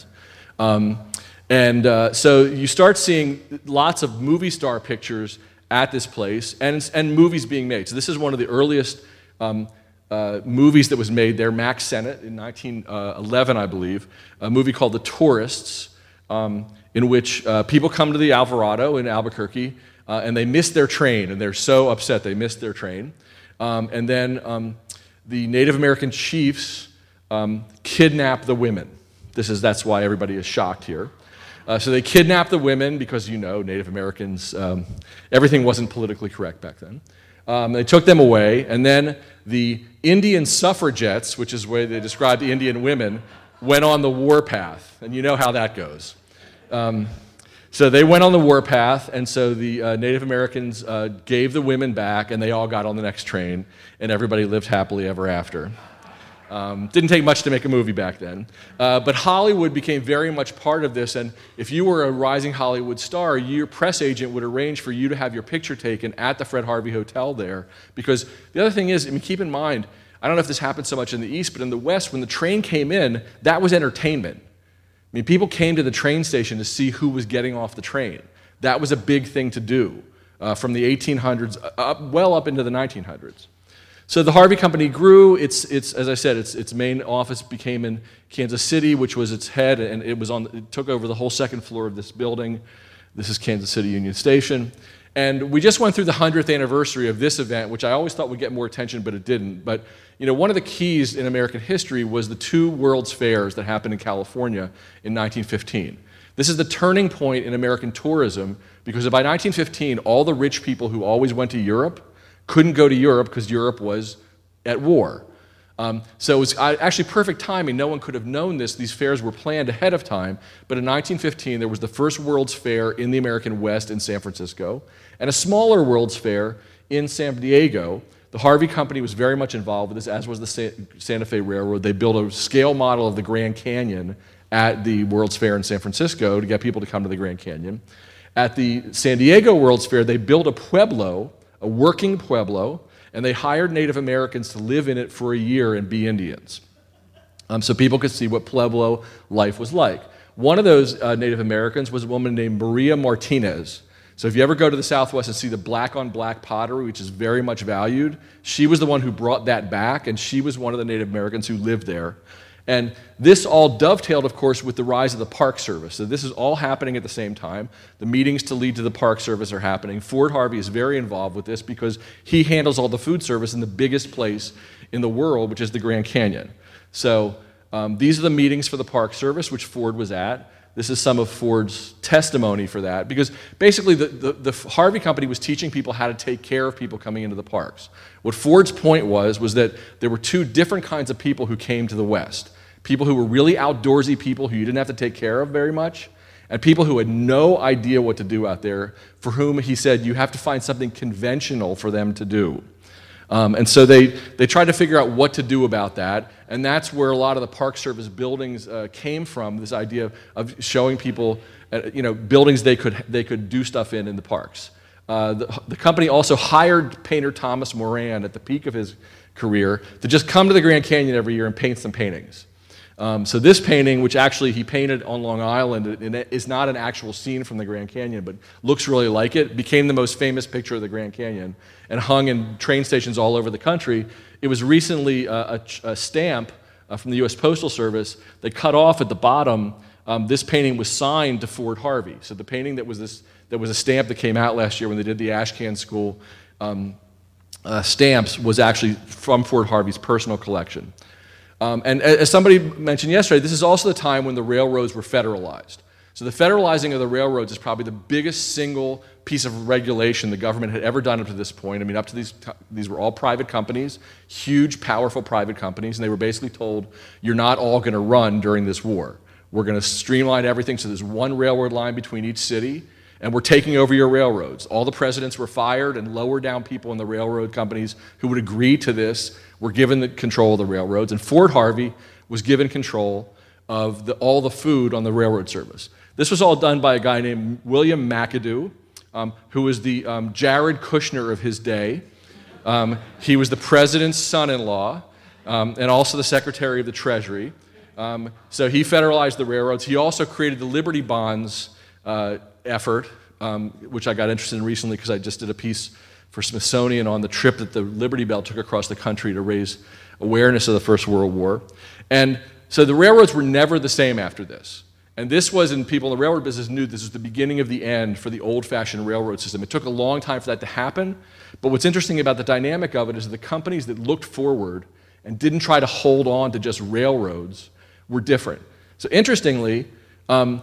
So you start seeing lots of movie star pictures at this place and movies being made. So this is one of the earliest movies that was made there. Mack Sennett in 1911, I believe, a movie called The Tourists, in which people come to the Alvarado in Albuquerque and they miss their train, and they're so upset they missed their train. And then the Native American chiefs kidnap the women. That's why everybody is shocked here. So they kidnapped the women because, Native Americans, everything wasn't politically correct back then. They took them away, and then the Indian suffragettes, which is the way they described the Indian women, went on the warpath, and you know how that goes. So they went on the warpath, and so the Native Americans gave the women back, and they all got on the next train, and everybody lived happily ever after. Didn't take much to make a movie back then. But Hollywood became very much part of this, and if you were a rising Hollywood star, your press agent would arrange for you to have your picture taken at the Fred Harvey Hotel there. Because the other thing is, keep in mind, I don't know if this happened so much in the East, but in the West, when the train came in, that was entertainment. People came to the train station to see who was getting off the train. That was a big thing to do from the 1800s well up into the 1900s. So the Harvey Company grew. As I said, its main office became in Kansas City, which was its head, and it took over the whole second floor of this building. This is Kansas City Union Station. And we just went through the 100th anniversary of this event, which I always thought would get more attention, but it didn't. But one of the keys in American history was the two World's Fairs that happened in California in 1915. This is the turning point in American tourism, because by 1915, all the rich people who always went to Europe couldn't go to Europe because Europe was at war. So it was actually perfect timing. No one could have known this. These fairs were planned ahead of time. But in 1915, there was the first World's Fair in the American West in San Francisco, and a smaller World's Fair in San Diego. The Harvey Company was very much involved with this, as was the Santa Fe Railroad. They built a scale model of the Grand Canyon at the World's Fair in San Francisco to get people to come to the Grand Canyon. At the San Diego World's Fair, they built a pueblo, a working pueblo, and they hired Native Americans to live in it for a year and be Indians. so people could see what Pueblo life was like. One of those Native Americans was a woman named Maria Martinez. So if you ever go to the Southwest and see the black-on-black pottery, which is very much valued, she was the one who brought that back, and she was one of the Native Americans who lived there. And this all dovetailed, of course, with the rise of the Park Service. So this is all happening at the same time. The meetings to lead to the Park Service are happening. Ford Harvey is very involved with this because he handles all the food service in the biggest place in the world, which is the Grand Canyon. So these are the meetings for the Park Service, which Ford was at. This is some of Ford's testimony for that, because basically the Harvey Company was teaching people how to take care of people coming into the parks. What Ford's point was that there were two different kinds of people who came to the West. People who were really outdoorsy people who you didn't have to take care of very much, and people who had no idea what to do out there, for whom he said you have to find something conventional for them to do. And so they tried to figure out what to do about that, and that's where a lot of the Park Service buildings came from, this idea of showing people buildings they could do stuff in the parks. The company also hired painter Thomas Moran at the peak of his career to just come to the Grand Canyon every year and paint some paintings. So this painting, which actually he painted on Long Island, and it is not an actual scene from the Grand Canyon, but looks really like it, became the most famous picture of the Grand Canyon and hung in train stations all over the country. It was recently a stamp from the U.S. Postal Service that cut off at the bottom. This painting was signed to Ford Harvey. So the painting that was a stamp that came out last year when they did the Ashcan School stamps was actually from Ford Harvey's personal collection. And as somebody mentioned yesterday, this is also the time when the railroads were federalized. So the federalizing of the railroads is probably the biggest single piece of regulation the government had ever done up to this point. I mean, up to these were all private companies, huge, powerful private companies, and they were basically told, you're not all going to run during this war. We're going to streamline everything so there's one railroad line between each city, and we're taking over your railroads. All the presidents were fired, and lower down people in the railroad companies who would agree to this were given the control of the railroads, and Ford Harvey was given control of all the food on the railroad service. This was all done by a guy named William McAdoo, who was the Jared Kushner of his day. He was the president's son-in-law, and also the secretary of the Treasury. So he federalized the railroads. He also created the Liberty Bonds effort, which I got interested in recently because I just did a piece for Smithsonian on the trip that the Liberty Bell took across the country to raise awareness of the First World War. And so the railroads were never the same after this. And this was, and people in the railroad business knew this was the beginning of the end for the old-fashioned railroad system. It took a long time for that to happen, but what's interesting about the dynamic of it is that the companies that looked forward and didn't try to hold on to just railroads were different. So interestingly, our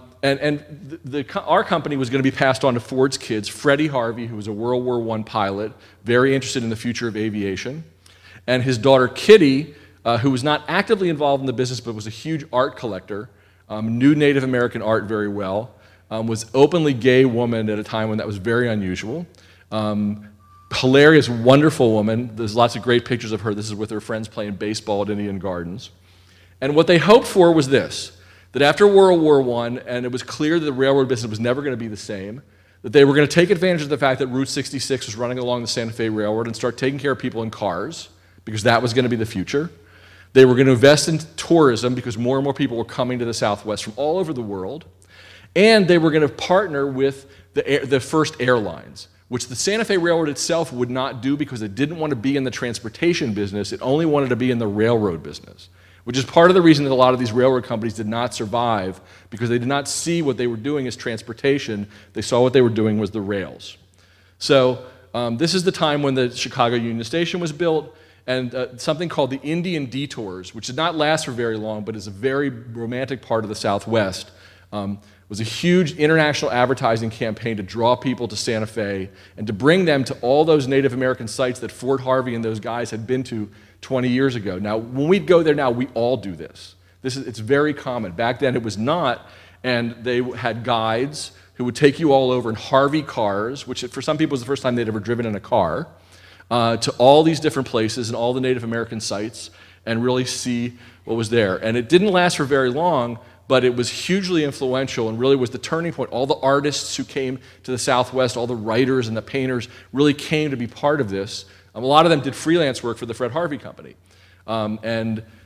company was going to be passed on to Ford's kids, Freddie Harvey, who was a World War I pilot, very interested in the future of aviation, and his daughter Kitty, who was not actively involved in the business but was a huge art collector, knew Native American art very well, was openly gay woman at a time when that was very unusual. Hilarious, wonderful woman. There's lots of great pictures of her. This is with her friends playing baseball at Indian Gardens. And what they hoped for was this, that after World War I, and it was clear that the railroad business was never going to be the same, that they were going to take advantage of the fact that Route 66 was running along the Santa Fe Railroad and start taking care of people in cars, because that was going to be the future. They were going to invest in tourism because more and more people were coming to the Southwest from all over the world. And they were going to partner with the first airlines, which the Santa Fe Railroad itself would not do because it didn't want to be in the transportation business. It only wanted to be in the railroad business, which is part of the reason that a lot of these railroad companies did not survive, because they did not see what they were doing as transportation. They saw what they were doing was the rails. So this is the time when the Chicago Union Station was built, and something called the Indian Detours, which did not last for very long, but is a very romantic part of the Southwest, was a huge international advertising campaign to draw people to Santa Fe and to bring them to all those Native American sites that Ford Harvey and those guys had been to 20 years ago. Now, when we go there now, we all do this. It's very common. Back then, it was not, and they had guides who would take you all over in Harvey cars, which for some people was the first time they'd ever driven in a car, to all these different places and all the Native American sites and really see what was there. And it didn't last for very long, but it was hugely influential and really was the turning point. All the artists who came to the Southwest, all the writers and the painters really came to be part of this. A lot of them did freelance work for the Fred Harvey Company. And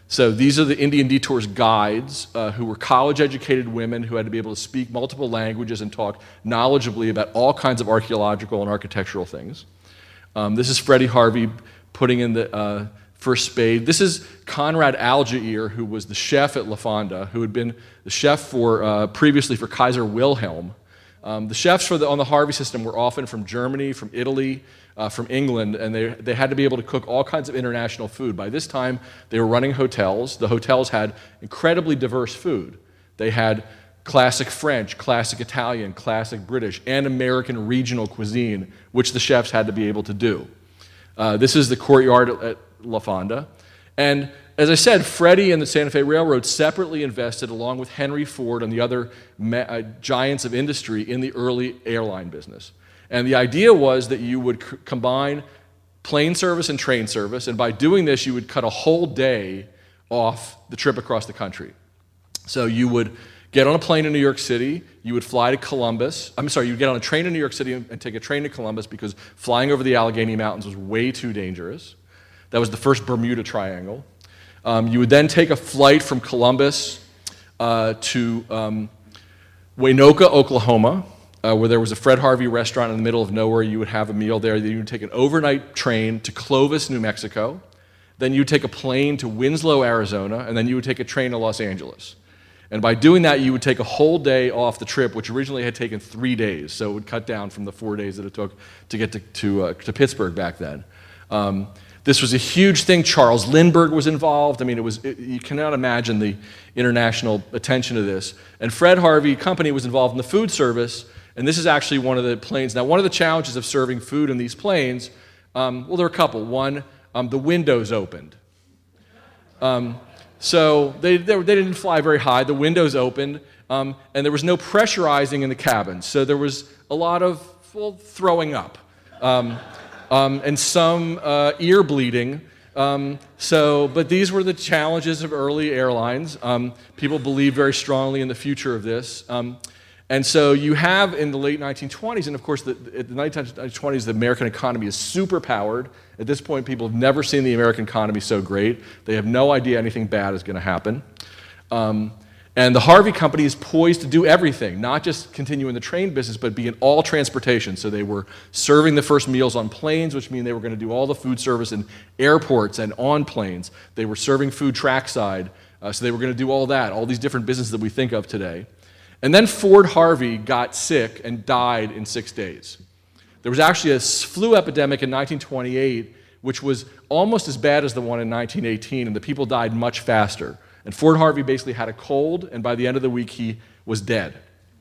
So these are the Indian Detours guides who were college-educated women who had to be able to speak multiple languages and talk knowledgeably about all kinds of archaeological and architectural things. This is Freddie Harvey putting in the first spade. This is Conrad Aljair, who was the chef at La Fonda, who had been the chef previously for Kaiser Wilhelm. The chefs on the Harvey system were often from Germany, from Italy, from England, and they had to be able to cook all kinds of international food. By this time, they were running hotels. The hotels had incredibly diverse food. They had classic French, classic Italian, classic British, and American regional cuisine, which the chefs had to be able to do. This is the courtyard at La Fonda. And as I said, Freddie and the Santa Fe Railroad separately invested, along with Henry Ford and the other giants of industry, in the early airline business. And the idea was that you would combine plane service and train service, and by doing this, you would cut a whole day off the trip across the country. So you would get on a plane in New York City, you would fly to Columbus. You would get on a train in New York City and take a train to Columbus because flying over the Allegheny Mountains was way too dangerous. That was the first Bermuda Triangle. You would then take a flight from Columbus to Waynoka, Oklahoma, where there was a Fred Harvey restaurant in the middle of nowhere. You would have a meal there. Then you would take an overnight train to Clovis, New Mexico. Then you would take a plane to Winslow, Arizona, and then you would take a train to Los Angeles. And by doing that, you would take a whole day off the trip, which originally had taken 3 days. So it would cut down from the 4 days that it took to get to Pittsburgh back then. This was a huge thing. Charles Lindbergh was involved. I mean, you cannot imagine the international attention to this. And Fred Harvey Company was involved in the food service, and this is actually one of the planes. Now, one of the challenges of serving food in these planes, well, there are a couple. One, the windows opened. So they didn't fly very high. The windows opened, and there was no pressurizing in the cabin. So there was a lot of throwing up. And some ear bleeding. But these were the challenges of early airlines. People believed very strongly in the future of this. And so you have in the late 1920s, and of course in the 1920s, the American economy is super powered. At this point, people have never seen the American economy so great. They have no idea anything bad is going to happen. And the Harvey Company is poised to do everything, not just continue in the train business, but be in all transportation. So they were serving the first meals on planes, which means they were going to do all the food service in airports and on planes. They were serving food trackside, so they were going to do all that, all these different businesses that we think of today. And then Ford Harvey got sick and died in 6 days. There was actually a flu epidemic in 1928, which was almost as bad as the one in 1918, and the people died much faster. And Ford Harvey basically had a cold, and by the end of the week, he was dead.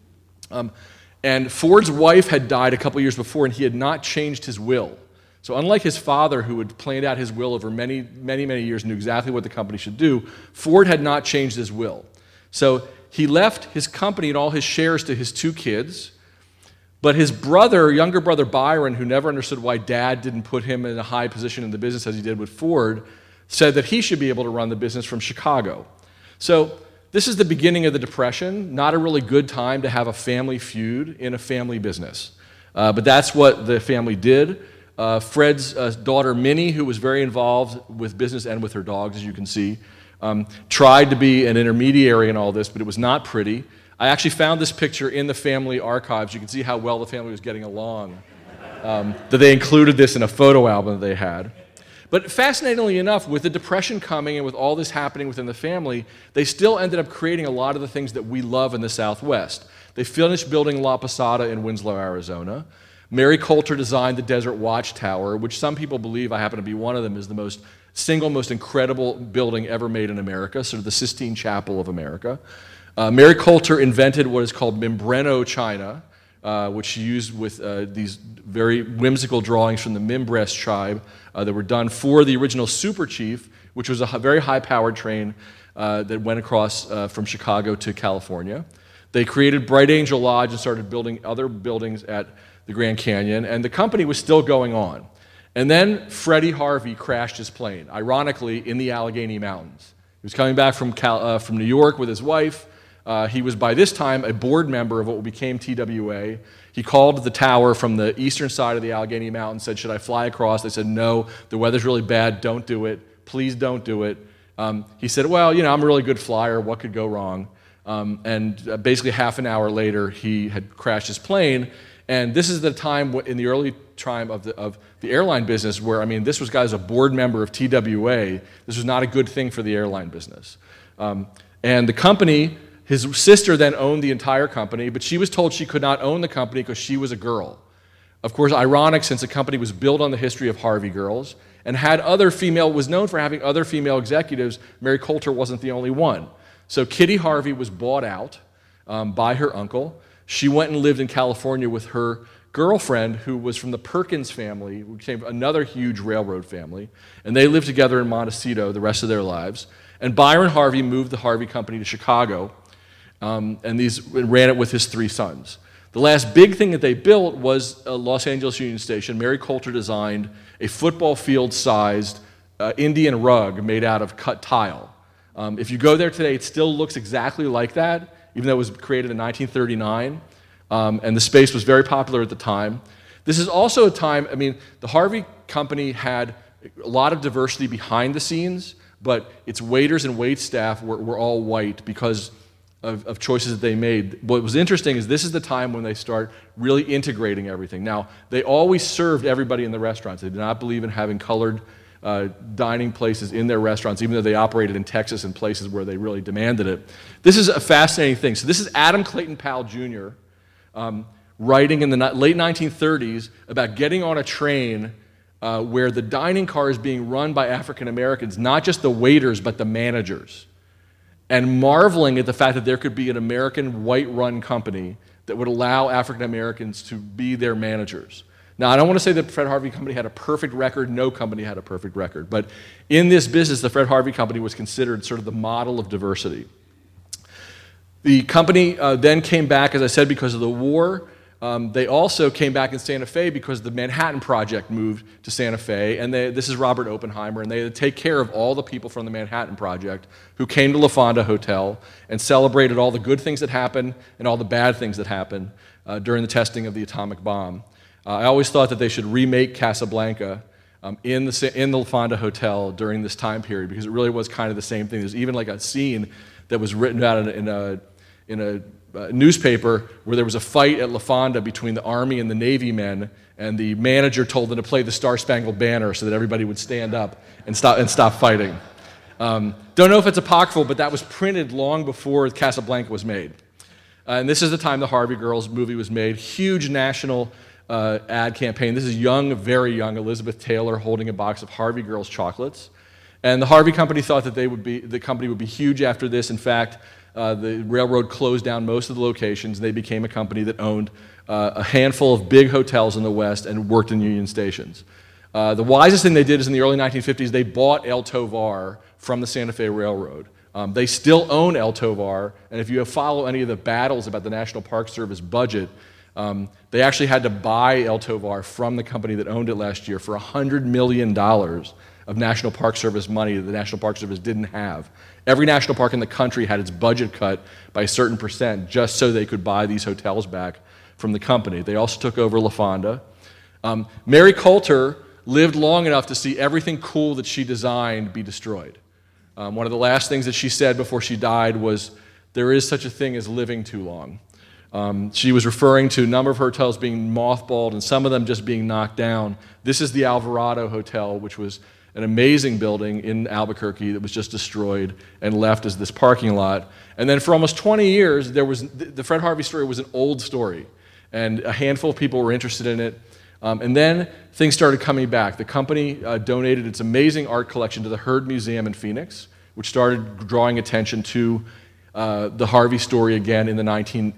And Ford's wife had died a couple years before, and he had not changed his will. So unlike his father, who had planned out his will over many, many, many years, knew exactly what the company should do, Ford had not changed his will. So he left his company and all his shares to his 2 kids, but his younger brother Byron, who never understood why Dad didn't put him in a high position in the business as he did with Ford, said that he should be able to run the business from Chicago. So this is the beginning of the Depression, not a really good time to have a family feud in a family business. But that's what the family did. Fred's daughter, Minnie, who was very involved with business and with her dogs, as you can see, tried to be an intermediary in all this, but it was not pretty. I actually found this picture in the family archives. You can see how well the family was getting along, that they included this in a photo album that they had. But fascinatingly enough, with the Depression coming and with all this happening within the family, they still ended up creating a lot of the things that we love in the Southwest. They finished building La Posada in Winslow, Arizona. Mary Coulter designed the Desert Watchtower, which some people believe, I happen to be one of them, is the single most incredible building ever made in America, sort of the Sistine Chapel of America. Mary Coulter invented what is called Mimbreno china, which she used with these very whimsical drawings from the Mimbres tribe that were done for the original Super Chief, which was a very high-powered train that went across from Chicago to California. They created Bright Angel Lodge and started building other buildings at the Grand Canyon, and the company was still going on. And then Freddie Harvey crashed his plane, ironically, in the Allegheny Mountains. He was coming back from New York with his wife. He was, by this time, a board member of what became TWA. He called the tower from the eastern side of the Allegheny Mountains, said, should I fly across? They said, no, the weather's really bad, don't do it. Please don't do it. He said, well, I'm a really good flyer. What could go wrong? Basically half an hour later, he had crashed his plane. And this is the time in the early time of the airline business where, this was a board member of TWA. This was not a good thing for the airline business. And the company, his sister then owned the entire company, but she was told she could not own the company because she was a girl. Of course, ironic, since the company was built on the history of Harvey girls and was known for having other female executives. Mary Coulter wasn't the only one. So Kitty Harvey was bought out by her uncle. She went and lived in California with her girlfriend, who was from the Perkins family, who became another huge railroad family, and they lived together in Montecito the rest of their lives. And Byron Harvey moved the Harvey Company to Chicago, and ran it with his 3 sons. The last big thing that they built was a Los Angeles Union Station. Mary Coulter designed a football field-sized Indian rug made out of cut tile. If you go there today, it still looks exactly like that, even though it was created in 1939, and the space was very popular at the time. This is also a time, the Harvey Company had a lot of diversity behind the scenes, but its waiters and waitstaff were all white because of choices that they made. What was interesting is this is the time when they start really integrating everything. Now, they always served everybody in the restaurants. They did not believe in having colored dining places in their restaurants, even though they operated in Texas and places where they really demanded it. This is a fascinating thing. So this is Adam Clayton Powell Jr. Writing in the late 1930s about getting on a train where the dining car is being run by African Americans, not just the waiters, but the managers, and marveling at the fact that there could be an American white-run company that would allow African Americans to be their managers. Now, I don't want to say that Fred Harvey Company had a perfect record. No company had a perfect record. But in this business, the Fred Harvey Company was considered sort of the model of diversity. The company then came back, as I said, because of the war. They also came back in Santa Fe because the Manhattan Project moved to Santa Fe, and this is Robert Oppenheimer, and they had to take care of all the people from the Manhattan Project who came to La Fonda Hotel and celebrated all the good things that happened and all the bad things that happened during the testing of the atomic bomb. I always thought that they should remake Casablanca in the La Fonda Hotel during this time period, because it really was kind of the same thing. There's even like a scene that was written out in a newspaper where there was a fight at La Fonda between the Army and the Navy men, and the manager told them to play the Star-Spangled Banner so that everybody would stand up and stop fighting. Don't know if it's apocryphal, but that was printed long before Casablanca was made. And this is the time the Harvey Girls movie was made. Huge national ad campaign. This is young, very young Elizabeth Taylor holding a box of Harvey Girls chocolates. And the Harvey Company thought that the company would be huge after this. In fact, the railroad closed down most of the locations. They became a company that owned a handful of big hotels in the West and worked in Union stations. The wisest thing they did is in the early 1950s, they bought El Tovar from the Santa Fe Railroad. They still own El Tovar, and if you follow any of the battles about the National Park Service budget, they actually had to buy El Tovar from the company that owned it last year for $100 million of National Park Service money that the National Park Service didn't have. Every national park in the country had its budget cut by a certain percent just so they could buy these hotels back from the company. They also took over La Fonda. Mary Coulter lived long enough to see everything cool that she designed be destroyed. One of the last things that she said before she died was, "There is such a thing as living too long." She was referring to a number of hotels being mothballed and some of them just being knocked down. This is the Alvarado Hotel, which was an amazing building in Albuquerque that was just destroyed and left as this parking lot. And then for almost 20 years, the Fred Harvey story was an old story, and a handful of people were interested in it. And then things started coming back. The company donated its amazing art collection to the Heard Museum in Phoenix, which started drawing attention to the Harvey story again in the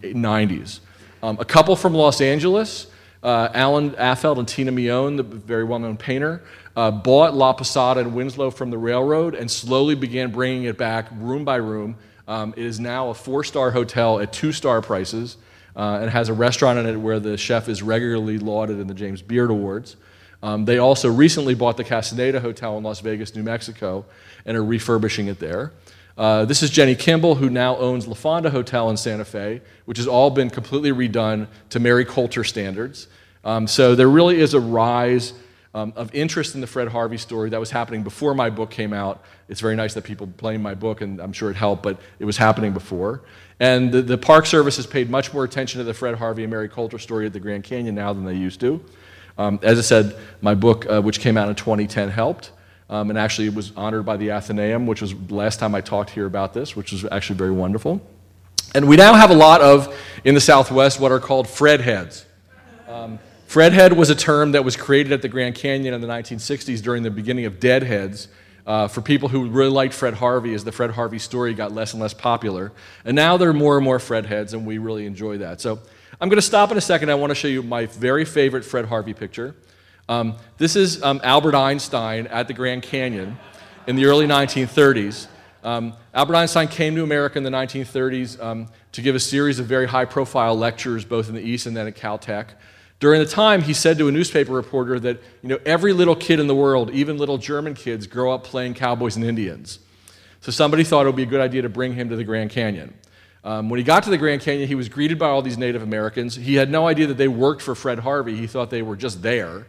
1990s. A couple from Los Angeles, Alan Afeld and Tina Mione, the very well-known painter, bought La Posada and Winslow from the railroad and slowly began bringing it back room by room. It is now a 4-star hotel at 2-star prices, and has a restaurant in it where the chef is regularly lauded in the James Beard Awards. They also recently bought the Castaneda Hotel in Las Vegas, New Mexico, and are refurbishing it there. This is Jenny Kimball, who now owns La Fonda Hotel in Santa Fe, which has all been completely redone to Mary Coulter standards. So there really is a rise of interest in the Fred Harvey story that was happening before my book came out. It's very nice that people blame my book, and I'm sure it helped, but it was happening before. And the Park Service has paid much more attention to the Fred Harvey and Mary Coulter story at the Grand Canyon now than they used to. As I said, my book, which came out in 2010, helped. And actually it was honored by the Athenaeum, which was the last time I talked here about this, which was actually very wonderful. And we now have a lot of, in the Southwest, what are called Fred heads. Fred head was a term that was created at the Grand Canyon in the 1960s during the beginning of Deadheads for people who really liked Fred Harvey as the Fred Harvey story got less and less popular. And now there are more and more Fred heads, and we really enjoy that. So I'm going to stop in a second. I want to show you my very favorite Fred Harvey picture. This is Albert Einstein at the Grand Canyon in the early 1930s. Albert Einstein came to America in the 1930s to give a series of very high-profile lectures, both in the East and then at Caltech. During the time, he said to a newspaper reporter that, every little kid in the world, even little German kids, grow up playing cowboys and Indians. So somebody thought it would be a good idea to bring him to the Grand Canyon. When he got to the Grand Canyon, he was greeted by all these Native Americans. He had no idea that they worked for Fred Harvey. He thought they were just there.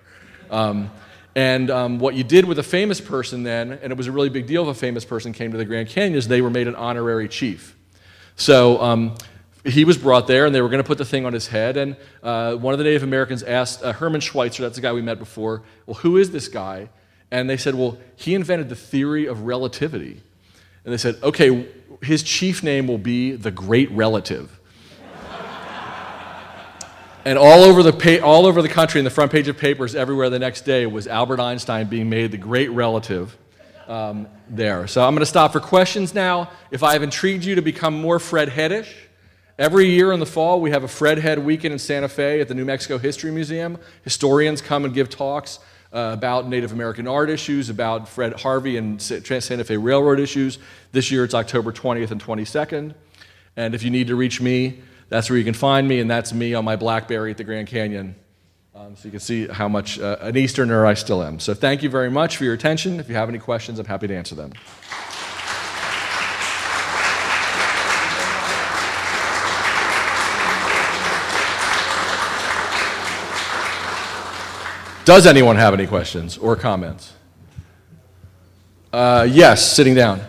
What you did with a famous person then, and it was a really big deal if a famous person came to the Grand Canyon, is they were made an honorary chief. So he was brought there, and they were going to put the thing on his head, and one of the Native Americans asked Herman Schweitzer, that's the guy we met before, well, who is this guy? And they said, well, he invented the theory of relativity. And they said, okay, his chief name will be the Great Relative. And all over the country, in the front page of papers everywhere the next day, was Albert Einstein being made the Great Relative there. So I'm going to stop for questions now. If I have intrigued you to become more Fred Headish, every year in the fall we have a Fred Head weekend in Santa Fe at the New Mexico History Museum. Historians come and give talks about Native American art issues, about Fred Harvey and Santa Fe Railroad issues. This year it's October 20th and 22nd. And if you need to reach me, that's where you can find me, and that's me on my BlackBerry at the Grand Canyon. So you can see how much an Easterner I still am. So thank you very much for your attention. If you have any questions, I'm happy to answer them. Does anyone have any questions or comments? Yes, sitting down.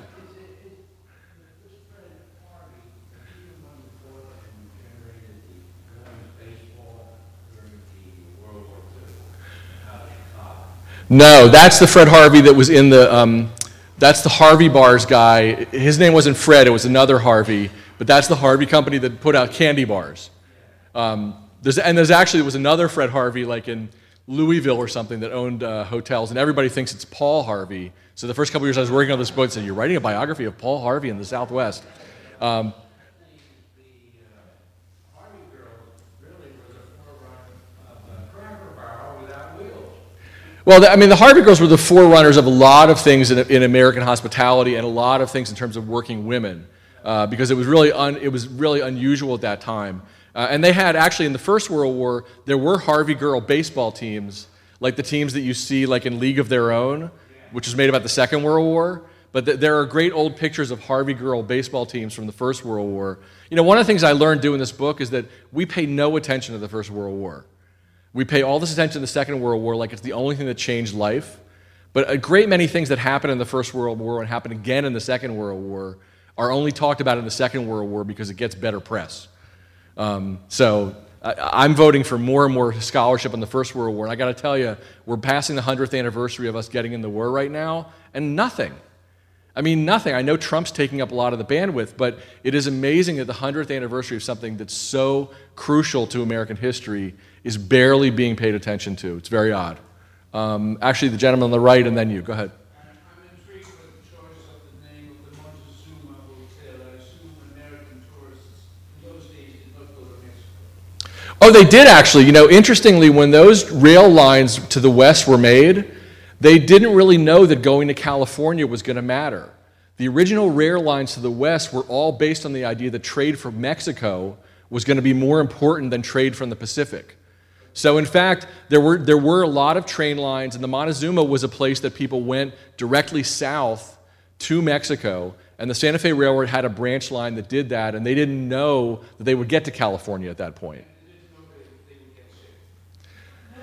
No, that's the Fred Harvey that was in the, that's the Harvey Bars guy. His name wasn't Fred, it was another Harvey, but that's the Harvey company that put out candy bars. There was another Fred Harvey, like in Louisville or something, that owned hotels, and everybody thinks it's Paul Harvey. So the first couple years I was working on this book, I said, you're writing a biography of Paul Harvey in the Southwest. Well, the Harvey Girls were the forerunners of a lot of things in American hospitality and a lot of things in terms of working women, because it was really unusual at that time. And they had, actually, in the First World War, there were Harvey Girl baseball teams, like the teams that you see like in League of Their Own, which was made about the Second World War. But there are great old pictures of Harvey Girl baseball teams from the First World War. One of the things I learned doing this book is that we pay no attention to the First World War. We pay all this attention to the Second World War like it's the only thing that changed life. But a great many things that happened in the First World War and happened again in the Second World War are only talked about in the Second World War because it gets better press. So I'm voting for more and more scholarship on the First World War. And I got to tell you, we're passing the 100th anniversary of us getting in the war right now, and nothing. Nothing. I know Trump's taking up a lot of the bandwidth, but it is amazing that the 100th anniversary of something that's so crucial to American history is barely being paid attention to. It's very odd. Actually, the gentleman on the right, and then you. Go ahead. I'm intrigued with the choice of the name of the Montezuma Hotel. I assume American tourists in those days did not go to Mexico. Oh, they did actually. Interestingly, when those rail lines to the west were made, they didn't really know that going to California was going to matter. The original rail lines to the west were all based on the idea that trade from Mexico was going to be more important than trade from the Pacific. So in fact, there were a lot of train lines, and the Montezuma was a place that people went directly south to Mexico, and the Santa Fe Railroad had a branch line that did that, and they didn't know that they would get to California at that point.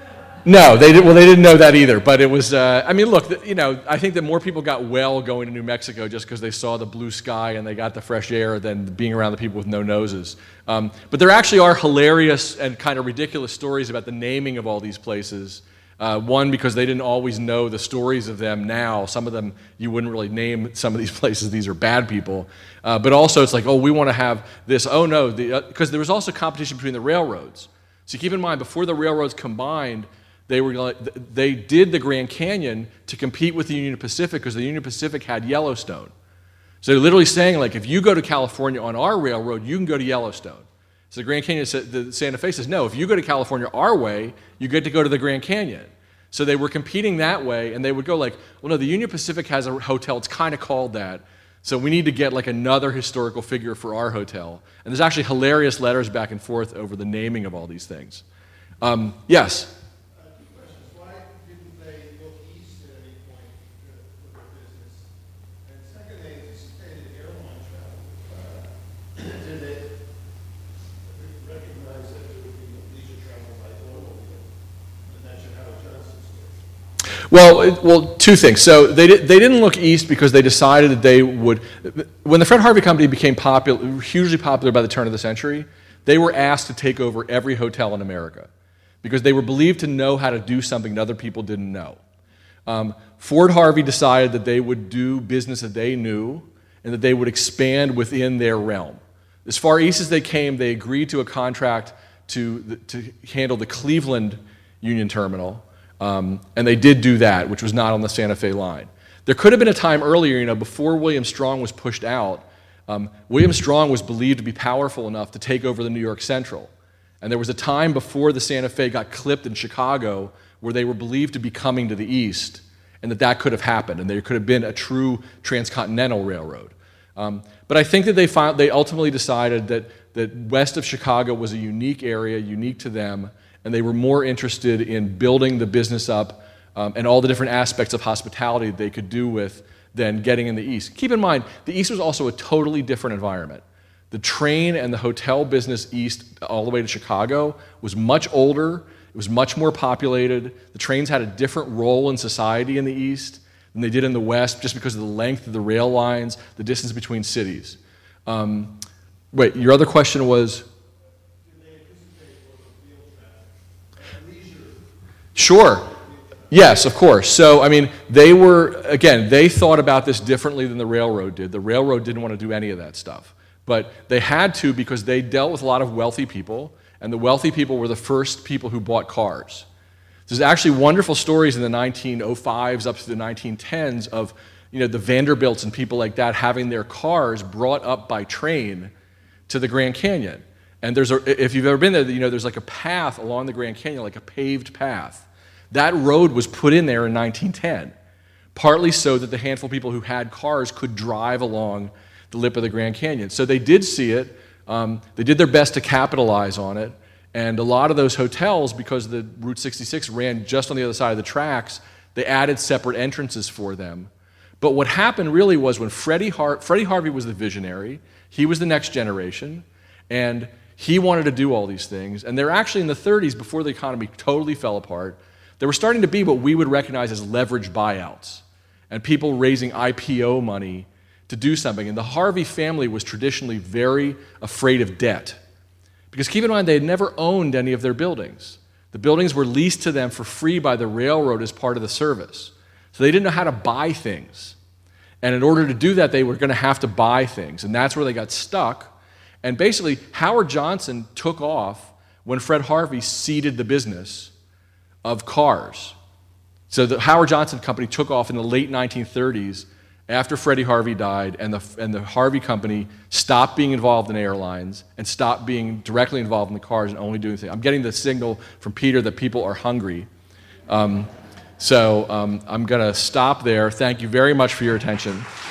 No, they did. Well, they didn't know that either. But it was. I mean, look. I think that more people got well going to New Mexico just because they saw the blue sky and they got the fresh air than being around the people with no noses. But there actually are hilarious and kind of ridiculous stories about the naming of all these places. One, because they didn't always know the stories of them now. Some of them you wouldn't really name some of these places. These are bad people. But also, it's like, oh, we want to have this. Oh no, because there was also competition between the railroads. So keep in mind, before the railroads combined, they did the Grand Canyon to compete with the Union Pacific because the Union Pacific had Yellowstone. So they're literally saying, like, if you go to California on our railroad, you can go to Yellowstone. So the Grand Canyon, the Santa Fe says, no, if you go to California our way, you get to go to the Grand Canyon. So they were competing that way, and they would go like, well, no, the Union Pacific has a hotel. It's kind of called that. So we need to get like another historical figure for our hotel. And there's actually hilarious letters back and forth over the naming of all these things. Yes? Well, two things. So they didn't look east because they decided that they would. When the Fred Harvey Company became popular, hugely popular by the turn of the century, they were asked to take over every hotel in America because they were believed to know how to do something that other people didn't know. Ford Harvey decided that they would do business that they knew and that they would expand within their realm. As far east as they came, they agreed to a contract to handle the Cleveland Union Terminal. And they did do that, which was not on the Santa Fe line. There could have been a time earlier, before William Strong was pushed out. William Strong was believed to be powerful enough to take over the New York Central. And there was a time before the Santa Fe got clipped in Chicago where they were believed to be coming to the east, and that could have happened, and there could have been a true transcontinental railroad. But I think that they ultimately decided that west of Chicago was a unique area, unique to them, and they were more interested in building the business up and all the different aspects of hospitality they could do with than getting in the east. Keep in mind, the east was also a totally different environment. The train and the hotel business east all the way to Chicago was much older, it was much more populated. The trains had a different role in society in the east than they did in the west just because of the length of the rail lines, the distance between cities. Wait, your other question was? Sure. Yes, of course. So, I mean, they thought about this differently than the railroad did. The railroad didn't want to do any of that stuff. But they had to because they dealt with a lot of wealthy people, and the wealthy people were the first people who bought cars. There's actually wonderful stories in the 1905s up to the 1910s of, the Vanderbilts and people like that having their cars brought up by train to the Grand Canyon. And if you've ever been there, there's like a path along the Grand Canyon, like a paved path. That road was put in there in 1910, partly so that the handful of people who had cars could drive along the lip of the Grand Canyon. So they did see it. They did their best to capitalize on it. And a lot of those hotels, because the Route 66 ran just on the other side of the tracks, they added separate entrances for them. But what happened really was when Freddie Harvey was the visionary, he was the next generation, and he wanted to do all these things. And they're actually in the 30s, before the economy totally fell apart, there were starting to be what we would recognize as leveraged buyouts and people raising IPO money to do something. And the Harvey family was traditionally very afraid of debt. Because keep in mind, they had never owned any of their buildings. The buildings were leased to them for free by the railroad as part of the service. So they didn't know how to buy things. And in order to do that, they were going to have to buy things. And that's where they got stuck. And basically, Howard Johnson took off when Fred Harvey seeded the business of cars. So the Howard Johnson Company took off in the late 1930s after Freddie Harvey died, and the Harvey Company stopped being involved in airlines and stopped being directly involved in the cars and only doing things. I'm getting the signal from Peter that people are hungry. So I'm going to stop there. Thank you very much for your attention.